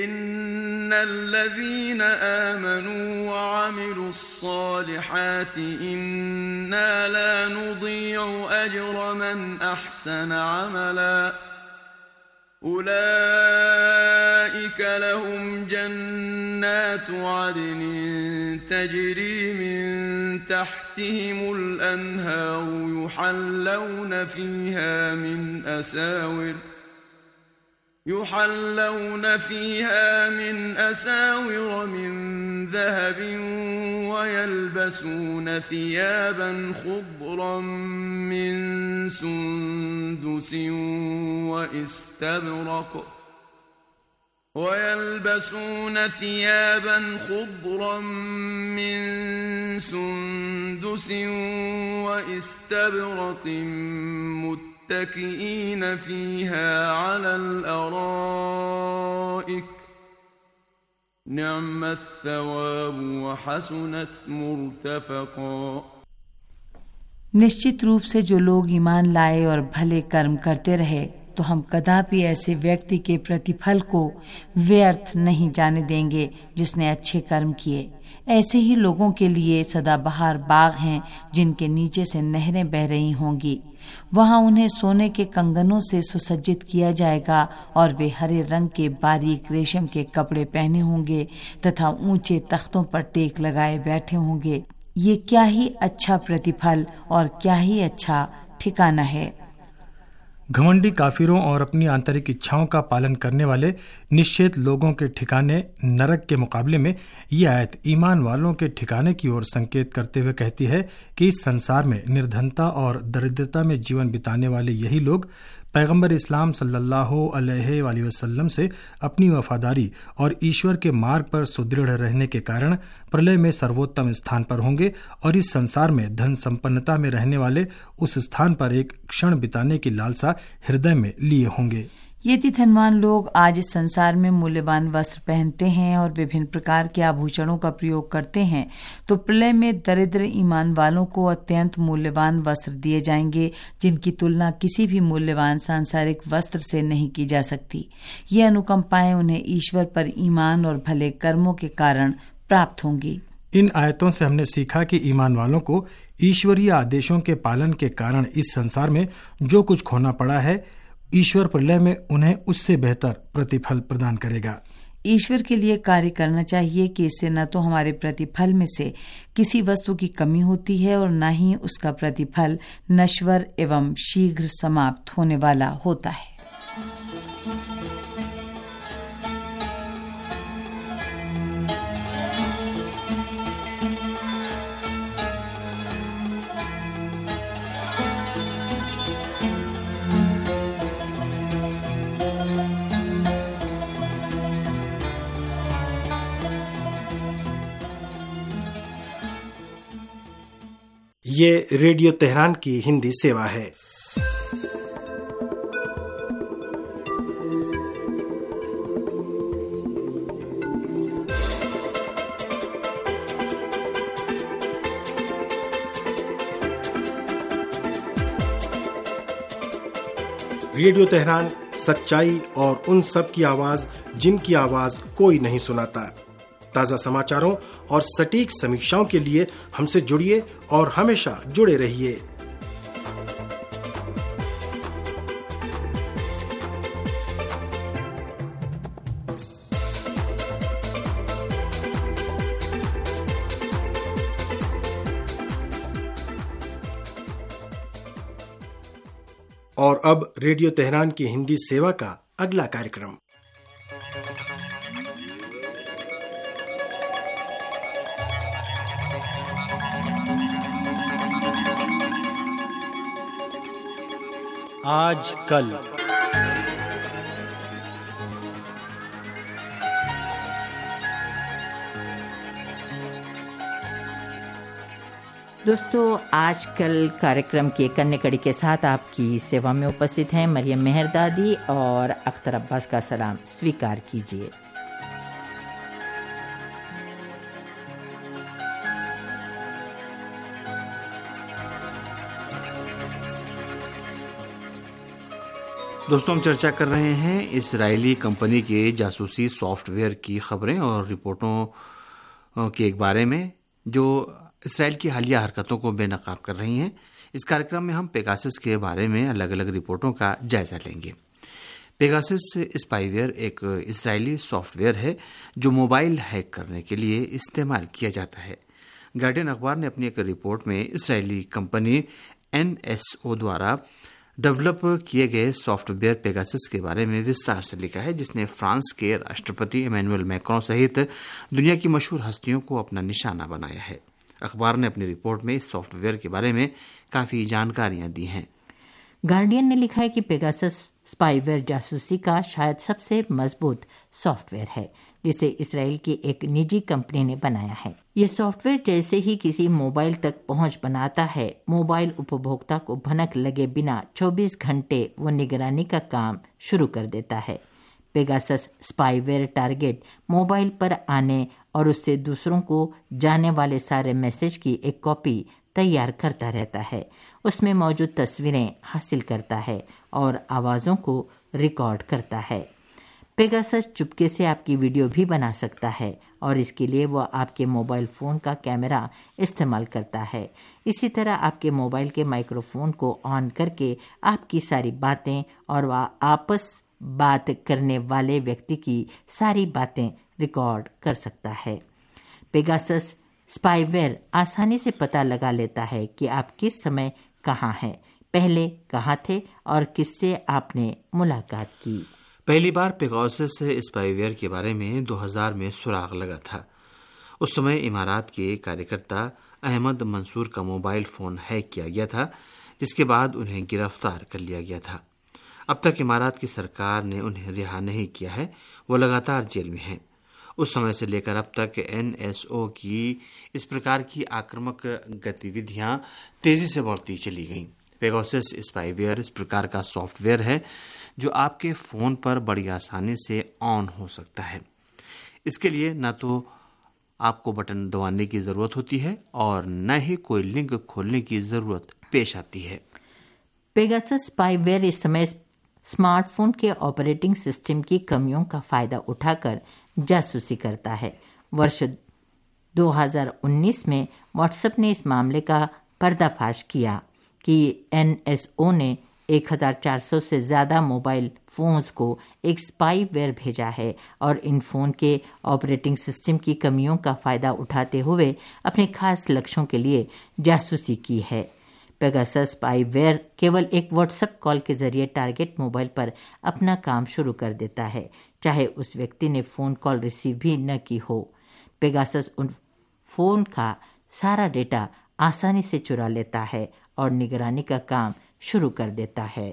इन्नल्लज़ीना आमनू व अमिलुस्सालिहाति इन्ना ला नुदीअु अज्र मन अहसन अमला उलाइका लहुम जन्नातु अदनिन तजरी मिन तहतिहिमुल अनहारु युहल्लौना फीहा मिन असाविर युहल्लौन फीहा मिन असाविर मिन ज़हबिन वयल्बसून थियाबन खुद्रन मिन सुंदुसिन वइस्तबरक़ वयल्बसून थियाबन खुद्रन मिन सुंदुसिन सुंदुस व इस्तबरक़ मुत्तकिईन फ़ीहा अलल अराइक निअमत थवाब व हसनत मुर्तफ़क़ा। निश्चित रूप से जो लोग ईमान लाए और भले कर्म करते रहे तो हम कदापि ऐसे व्यक्ति के प्रतिफल को व्यर्थ नहीं जाने देंगे जिसने अच्छे कर्म किए। ऐसे ही लोगों के लिए सदाबहार बाग हैं जिनके नीचे से नहरें बह रही होंगी। वहां उन्हें सोने के कंगनों से सुसज्जित किया जाएगा और वे हरे रंग के बारीक रेशम के कपड़े पहने होंगे तथा ऊंचे तख्तों पर टेक लगाए बैठे होंगे। ये क्या ही अच्छा प्रतिफल और क्या ही अच्छा ठिकाना है। घमंडी काफिरों और अपनी आंतरिक इच्छाओं का पालन करने वाले निश्चेत लोगों के ठिकाने नरक के मुकाबले में ये आयत ईमान वालों के ठिकाने की ओर संकेत करते हुए कहती है कि इस संसार में निर्धनता और दरिद्रता में जीवन बिताने वाले यही लोग पैगंबर इस्लाम सल्लल्लाहु अलैहि वसल्लम से अपनी वफादारी और ईश्वर के मार्ग पर सुदृढ़ रहने के कारण प्रलय में सर्वोत्तम स्थान पर होंगे और इस संसार में धन संपन्नता में रहने वाले उस स्थान पर एक क्षण बिताने की लालसा हृदय में लिए होंगे। यदि धनवान लोग आज इस संसार में मूल्यवान वस्त्र पहनते हैं और विभिन्न प्रकार के आभूषणों का प्रयोग करते हैं तो प्रलय में दरिद्र ईमान वालों को अत्यंत मूल्यवान वस्त्र दिए जाएंगे जिनकी तुलना किसी भी मूल्यवान सांसारिक वस्त्र से नहीं की जा सकती। ये अनुकंपाएं उन्हें ईश्वर पर ईमान और भले कर्मों के कारण प्राप्त होंगी। इन आयतों से हमने सीखा कि ईमान वालों को ईश्वरीय आदेशों के पालन के कारण इस संसार में जो कुछ खोना पड़ा है ईश्वर प्रलय में उन्हें उससे बेहतर प्रतिफल प्रदान करेगा। ईश्वर के लिए कार्य करना चाहिए कि इससे न तो हमारे प्रतिफल में से किसी वस्तु की कमी होती है और न ही उसका प्रतिफल नश्वर एवं शीघ्र समाप्त होने वाला होता है। ये रेडियो तेहरान की हिंदी सेवा है। रेडियो तेहरान सच्चाई और उन सब की आवाज जिनकी आवाज कोई नहीं सुनाता। ताज़ा समाचारों और सटीक समीक्षाओं के लिए हमसे जुड़िए और हमेशा जुड़े रहिए। और अब रेडियो तेहरान की हिंदी सेवा का अगला कार्यक्रम। आज कल। दोस्तों, आजकल कार्यक्रम की एक अन्य कड़ी के साथ आपकी सेवा में उपस्थित हैं मरियम मेहरदादी और अख्तर अब्बास का सलाम स्वीकार कीजिए। दोस्तों, हम चर्चा कर रहे हैं इजरायली कंपनी के जासूसी सॉफ्टवेयर की खबरें और रिपोर्टों के एक बारे में जो इसराइल की हालिया हरकतों को बेनकाब कर रही हैं। इस कार्यक्रम में हम पेगासस के बारे में अलग अलग रिपोर्टों का जायजा लेंगे। पेगासस स्पाईवेयर एक इजरायली सॉफ्टवेयर है जो मोबाइल हैक करने के लिए इस्तेमाल किया जाता है। गार्डियन अखबार ने अपनी एक रिपोर्ट में Israeli company N S O द्वारा डेवलप किए गए सॉफ्टवेयर पेगासस के बारे में विस्तार से लिखा है, जिसने फ्रांस के राष्ट्रपति इमैनुअल मैक्रों सहित दुनिया की मशहूर हस्तियों को अपना निशाना बनाया है। अखबार ने अपनी रिपोर्ट में इस सॉफ्टवेयर के बारे में काफी जानकारियां दी हैं। गार्डियन ने लिखा है कि पेगासस स्पाईवेयर जासूसी का शायद सबसे मजबूत सॉफ्टवेयर है। जिसे इसराइल की एक निजी कंपनी ने बनाया है। ये सॉफ्टवेयर जैसे ही किसी मोबाइल तक पहुंच बनाता है, मोबाइल उपभोक्ता को भनक लगे बिना चौबीस घंटे वो निगरानी का काम शुरू कर देता है। पेगासस स्पाईवेयर टारगेट मोबाइल पर आने और उससे दूसरों को जाने वाले सारे मैसेज की एक कॉपी तैयार करता रहता है, उसमें मौजूद तस्वीरें हासिल करता है और आवाज़ों को रिकॉर्ड करता है। पेगासस चुपके से आपकी वीडियो भी बना सकता है और इसके लिए वह आपके मोबाइल फ़ोन का कैमरा इस्तेमाल करता है। इसी तरह आपके मोबाइल के माइक्रोफोन को ऑन करके आपकी सारी बातें और वह आपस बात करने वाले व्यक्ति की सारी बातें रिकॉर्ड कर सकता है। पेगासस स्पाईवेयर आसानी से पता लगा लेता है कि आप किस समय कहाँ हैं, पहले कहाँ थे और किससे आपने मुलाकात की। पहली बार पेगासस स्पाईवेयर के बारे में दो हज़ार में सुराग लगा था। उस समय इमारात के कार्यकर्ता अहमद मंसूर का मोबाइल फोन हैक किया गया था, जिसके बाद उन्हें गिरफ्तार कर लिया गया था। अब तक इमारात की सरकार ने उन्हें रिहा नहीं किया है, वो लगातार जेल में हैं। उस समय से लेकर अब तक एन एस ओ की इस प्रकार की आक्रामक गतिविधियां तेजी से बढ़ती चली गईं। पेगासस स्पाईवेयर इस प्रकार का सॉफ्टवेयर है जो आपके फोन पर बड़ी आसानी से ऑन हो सकता है। इसके लिए न तो आपको बटन दबाने की जरूरत होती है और न ही कोई लिंक खोलने की जरूरत पेश आती है। पेगासस स्पाईवेयर इस समय स्मार्टफोन के ऑपरेटिंग सिस्टम की कमियों का फायदा उठाकर जासूसी करता है। वर्ष दो हज़ार उन्नीस में व्हाट्सएप ने इस मामले का पर्दाफाश किया कि एन एस ओ ने एक हज़ार चार सौ से ज़्यादा मोबाइल फ़ोन्स को एक स्पाईवेयर भेजा है और इन फ़ोन के ऑपरेटिंग सिस्टम की कमियों का फ़ायदा उठाते हुए अपने खास लक्ष्यों के लिए जासूसी की है। पेगासस स्पाईवेयर केवल एक व्हाट्सएप कॉल के जरिए टारगेट मोबाइल पर अपना काम शुरू कर देता है, चाहे उस व्यक्ति ने फ़ोन कॉल रिसीव भी न की हो। पेगासस उन फ़ोन का सारा डेटा आसानी से चुरा लेता है और निगरानी का काम शुरू कर देता है।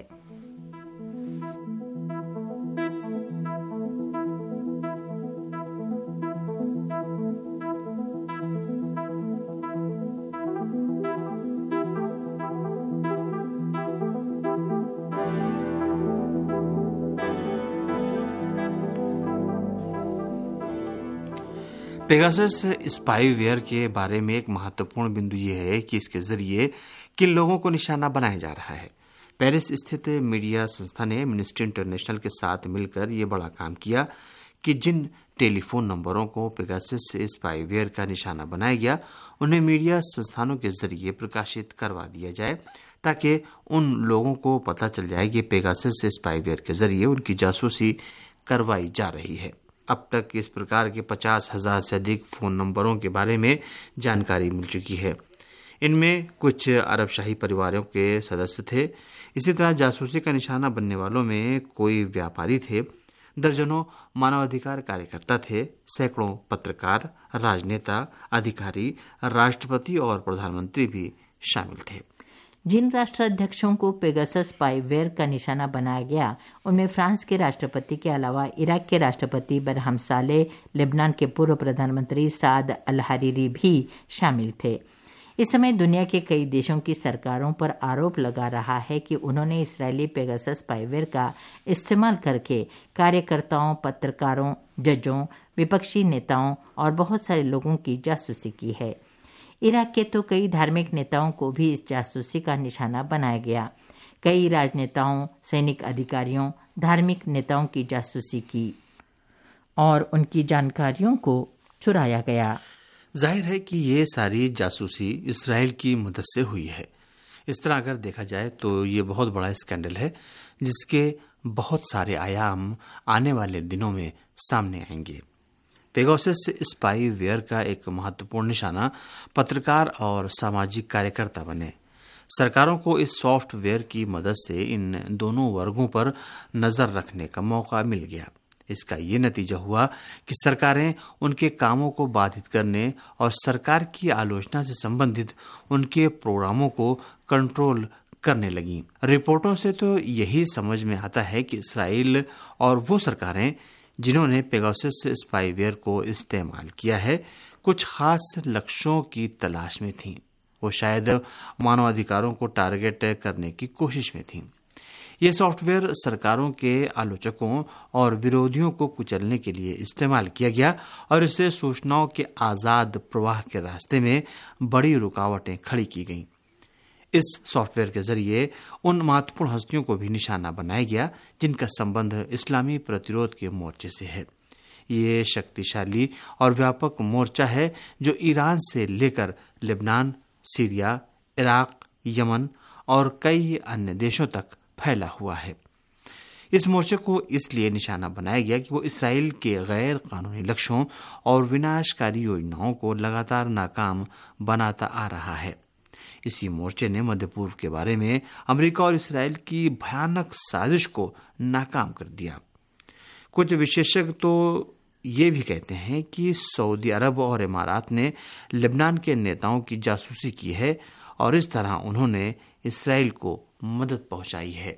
पेगासस स्पाईवेयर के बारे में एक महत्वपूर्ण बिंदु यह है कि इसके जरिए किन लोगों को निशाना बनाया जा रहा है। पेरिस स्थित मीडिया संस्था ने एम्नेस्टी इंटरनेशनल के साथ मिलकर यह बड़ा काम किया कि जिन टेलीफोन नंबरों को पेगासस स्पाईवेयर का निशाना बनाया गया, उन्हें मीडिया संस्थानों के जरिए प्रकाशित करवा दिया जाए ताकि उन लोगों को पता चल जाए कि पेगासस स्पाईवेयर के जरिए उनकी जासूसी करवाई जा रही है। अब तक इस प्रकार के पचास हजार से अधिक फोन नंबरों के बारे में जानकारी मिल चुकी है। इनमें कुछ अरबशाही परिवारों के सदस्य थे। इसी तरह जासूसी का निशाना बनने वालों में कोई व्यापारी थे, दर्जनों मानवाधिकार कार्यकर्ता थे, सैकड़ों पत्रकार, राजनेता, अधिकारी, राष्ट्रपति और प्रधानमंत्री भी शामिल थे। जिन राष्ट्राध्यक्षों को पेगासस स्पाईवेयर का निशाना बनाया गया, उनमें फ्रांस के राष्ट्रपति के अलावा इराक के राष्ट्रपति बरहम सालेह, लेबनान के पूर्व प्रधानमंत्री साद अल हरीरी भी शामिल थे। इस समय दुनिया के कई देशों की सरकारों पर आरोप लगा रहा है कि उन्होंने इस्राएली पेगासस स्पाईवेयर का इस्तेमाल करके कार्यकर्ताओं, पत्रकारों, जजों, विपक्षी नेताओं और बहुत सारे लोगों की जासूसी की है। इराक के तो कई धार्मिक नेताओं को भी इस जासूसी का निशाना बनाया गया। कई राजनेताओं, सैनिक अधिकारियों, धार्मिक नेताओं की जासूसी की और उनकी जानकारियों को चुराया गया। जाहिर है कि ये सारी जासूसी इसराइल की मदद से हुई है। इस तरह अगर देखा जाए तो ये बहुत बड़ा स्कैंडल है जिसके बहुत सारे आयाम आने वाले दिनों में सामने आएंगे। पेगासस स्पाईवेयर का एक महत्वपूर्ण निशाना पत्रकार और सामाजिक कार्यकर्ता बने। सरकारों को इस सॉफ्टवेयर की मदद से इन दोनों वर्गों पर नजर रखने का मौका मिल गया। इसका ये नतीजा हुआ कि सरकारें उनके कामों को बाधित करने और सरकार की आलोचना से संबंधित उनके प्रोग्रामों को कंट्रोल करने लगी। रिपोर्टों से तो यही समझ में आता है कि इसराइल और वो सरकारें जिन्होंने पेगासस स्पाईवेयर को इस्तेमाल किया है, कुछ खास लक्ष्यों की तलाश में थीं। वो शायद मानवाधिकारों को टारगेट करने की कोशिश में थीं। ये सॉफ्टवेयर सरकारों के आलोचकों और विरोधियों को कुचलने के लिए इस्तेमाल किया गया और इससे सूचनाओं के आज़ाद प्रवाह के रास्ते में बड़ी रुकावटें खड़ी की गईं। इस सॉफ्टवेयर के जरिए उन महत्वपूर्ण हस्तियों को भी निशाना बनाया गया जिनका संबंध इस्लामी प्रतिरोध के मोर्चे से है। ये शक्तिशाली और व्यापक मोर्चा है जो ईरान से लेकर लेबनान, सीरिया, इराक, यमन और कई अन्य देशों तक फैला हुआ है। इस मोर्चे को इसलिए निशाना बनाया गया कि वो इसराइल के गैर कानूनी लक्ष्यों और विनाशकारी योजनाओं को लगातार नाकाम बनाता आ रहा है। इसी मोर्चे ने मध्य पूर्व के बारे में अमेरिका और इसराइल की भयानक साजिश को नाकाम कर दिया। कुछ विशेषज्ञ तो ये भी कहते हैं कि सऊदी अरब और इमारात ने लेबनान के नेताओं की जासूसी की है और इस तरह उन्होंने इसराइल को मदद पहुंचाई है।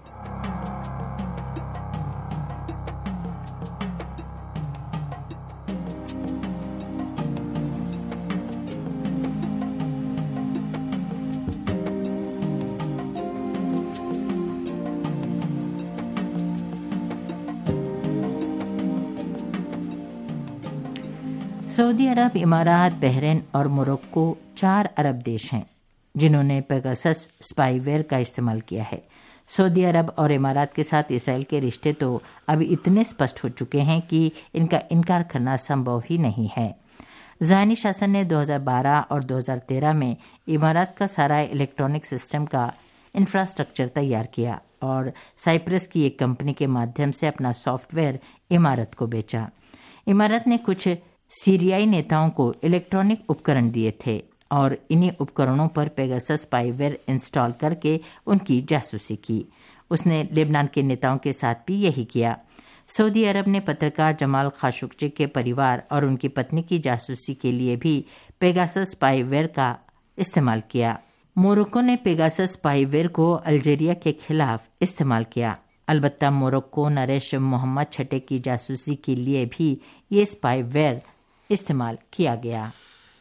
सऊदी अरब, इमारात, बहरीन और मोरक्को चार अरब देश हैं जिन्होंने पेगासस स्पाईवेयर का इस्तेमाल किया है। सऊदी अरब और इमारात के साथ इसराइल के रिश्ते तो अभी इतने स्पष्ट हो चुके हैं कि इनका इनकार करना संभव ही नहीं है। ज़ायनी शासन ने दो हज़ार बारह और दो हज़ार तेरह में इमारात का सारा इलेक्ट्रॉनिक सिस्टम का इंफ्रास्ट्रक्चर तैयार किया और साइप्रस की एक कंपनी के माध्यम से अपना सॉफ्टवेयर इमारत को बेचा। इमारत ने कुछ सीरियाई नेताओं को इलेक्ट्रॉनिक उपकरण दिए थे और इन्हीं उपकरणों पर पेगासस स्पाईवेयर इंस्टॉल करके उनकी जासूसी की। उसने लेबनान के नेताओं के साथ भी यही किया। सऊदी अरब ने पत्रकार जमाल खाशोग्जी के परिवार और उनकी पत्नी की जासूसी के लिए भी पेगासस स्पाईवेयर का इस्तेमाल किया। मोरक्को ने पेगासस स्पाईवेयर को अल्जीरिया के खिलाफ इस्तेमाल किया। अलबत्ता मोरक्को नरेश मोहम्मद छठे की जासूसी के लिए भी ये स्पाईवेयर इस्तेमाल किया गया।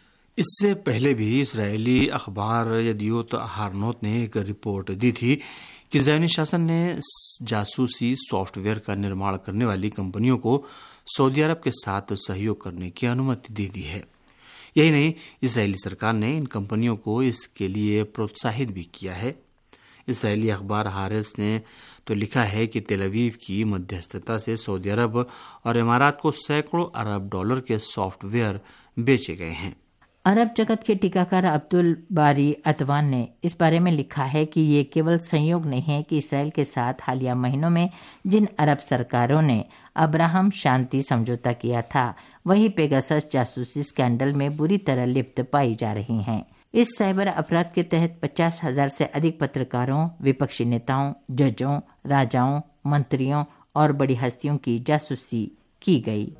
इससे पहले भी इजरायली अखबार यदियोत हारनोत ने एक रिपोर्ट दी थी कि ज़ायनी शासन ने जासूसी सॉफ्टवेयर का निर्माण करने वाली कंपनियों को सऊदी अरब के साथ सहयोग करने की अनुमति दे दी है। यही नहीं, इजरायली सरकार ने इन कंपनियों को इसके लिए प्रोत्साहित भी किया है। इजरायली अखबार हारिस ने तो लिखा है कि तेल अवीव की मध्यस्थता से सऊदी अरब और इमारात को सैकड़ों अरब डॉलर के सॉफ्टवेयर बेचे गए हैं। अरब जगत के टीकाकार अब्दुल बारी अतवान ने इस बारे में लिखा है कि ये केवल संयोग नहीं है कि इसराइल के साथ हालिया महीनों में जिन अरब सरकारों ने अब्राहम शांति समझौता किया था, वही पेगासस जासूसी स्कैंडल में बुरी तरह लिप्त पाई जा रही हैं। इस साइबर अपराध के तहत पचास हजार से अधिक पत्रकारों, विपक्षी नेताओं, जजों, राजाओं, मंत्रियों और बड़ी हस्तियों की जासूसी की गई।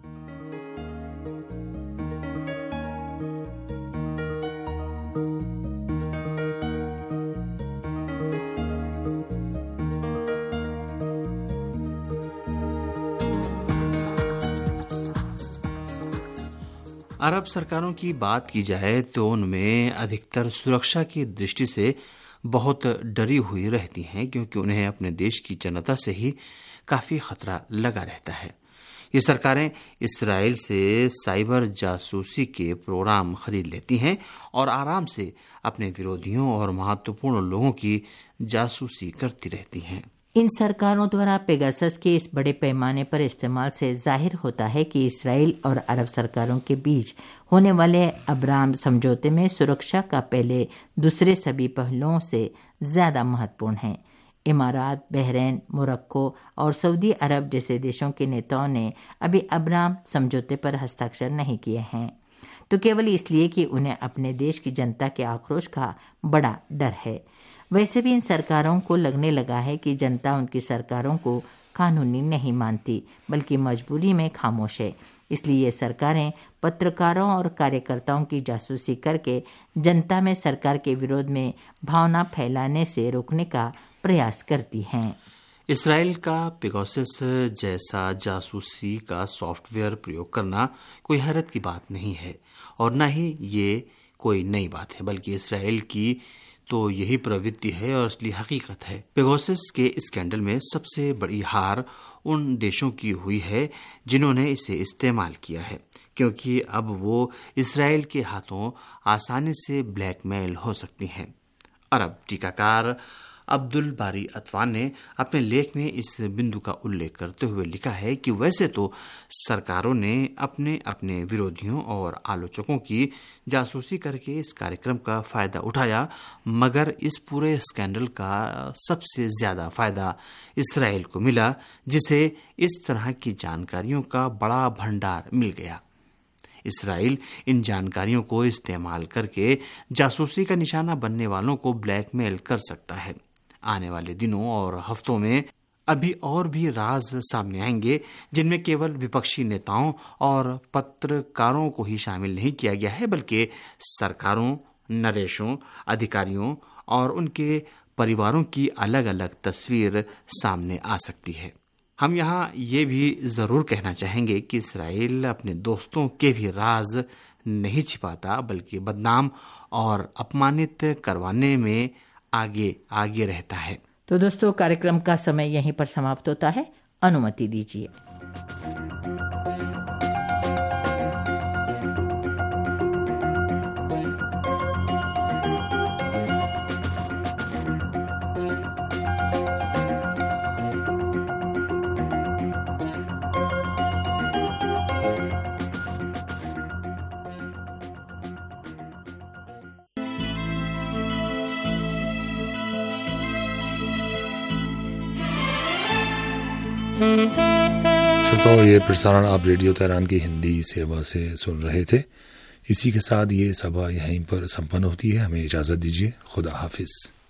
अरब सरकारों की बात की जाए तो उनमें अधिकतर सुरक्षा की दृष्टि से बहुत डरी हुई रहती हैं, क्योंकि उन्हें अपने देश की जनता से ही काफ़ी खतरा लगा रहता है। ये सरकारें इसराइल से साइबर जासूसी के प्रोग्राम खरीद लेती हैं और आराम से अपने विरोधियों और महत्वपूर्ण लोगों की जासूसी करती रहती हैं। इन सरकारों द्वारा पेगासस के इस बड़े पैमाने पर इस्तेमाल से जाहिर होता है कि इसराइल और अरब सरकारों के बीच होने वाले अब्राहम समझौते में सुरक्षा का पहले दूसरे सभी पहलुओं से ज्यादा महत्वपूर्ण है। इमारात, बहरीन, मोरक्को और सऊदी अरब जैसे देशों के नेताओं ने अभी अब्राहम समझौते पर हस्ताक्षर नहीं किए हैं, तो केवल इसलिए कि उन्हें अपने देश की जनता के आक्रोश का बड़ा डर है। वैसे भी इन सरकारों को लगने लगा है कि जनता उनकी सरकारों को कानूनी नहीं मानती, बल्कि मजबूरी में खामोश है। इसलिए ये सरकारें पत्रकारों और कार्यकर्ताओं की जासूसी करके जनता में सरकार के विरोध में भावना फैलाने से रोकने का प्रयास करती हैं। इसराइल का पेगासस जैसा जासूसी का सॉफ्टवेयर प्रयोग करना कोई हैरत की बात नहीं है और न ही ये कोई नई बात है, बल्कि इसराइल की तो यही प्रवृत्ति है और असली हकीकत है। पेगासस के स्कैंडल में सबसे बड़ी हार उन देशों की हुई है जिन्होंने इसे इस्तेमाल किया है, क्योंकि अब वो इसराइल के हाथों आसानी से ब्लैकमेल हो सकती हैं। अरब टीकाकार अब्दुल बारी अतवान ने अपने लेख में इस बिंदु का उल्लेख करते हुए लिखा है कि वैसे तो सरकारों ने अपने अपने विरोधियों और आलोचकों की जासूसी करके इस कार्यक्रम का फायदा उठाया, मगर इस पूरे स्कैंडल का सबसे ज्यादा फायदा इसराइल को मिला, जिसे इस तरह की जानकारियों का बड़ा भंडार मिल गया। इसराइल इन जानकारियों को इस्तेमाल करके जासूसी का निशाना बनने वालों को ब्लैकमेल कर सकता है। आने वाले दिनों और हफ्तों में अभी और भी राज सामने आएंगे जिनमें केवल विपक्षी नेताओं और पत्रकारों को ही शामिल नहीं किया गया है, बल्कि सरकारों, नरेशों, अधिकारियों और उनके परिवारों की अलग अलग तस्वीर सामने आ सकती है। हम यहाँ ये भी जरूर कहना चाहेंगे कि इसराइल अपने दोस्तों के भी राज नहीं छिपाता, बल्कि बदनाम और अपमानित करवाने में आगे आगे रहता है। तो दोस्तों, कार्यक्रम का समय यहीं पर समाप्त होता है। अनुमति दीजिए। तो ये प्रसारण आप रेडियो तेहरान की हिंदी सेवा से सुन रहे थे। इसी के साथ ये सभा यहीं पर संपन्न होती है। हमें इजाज़त दीजिए। खुदा हाफिज।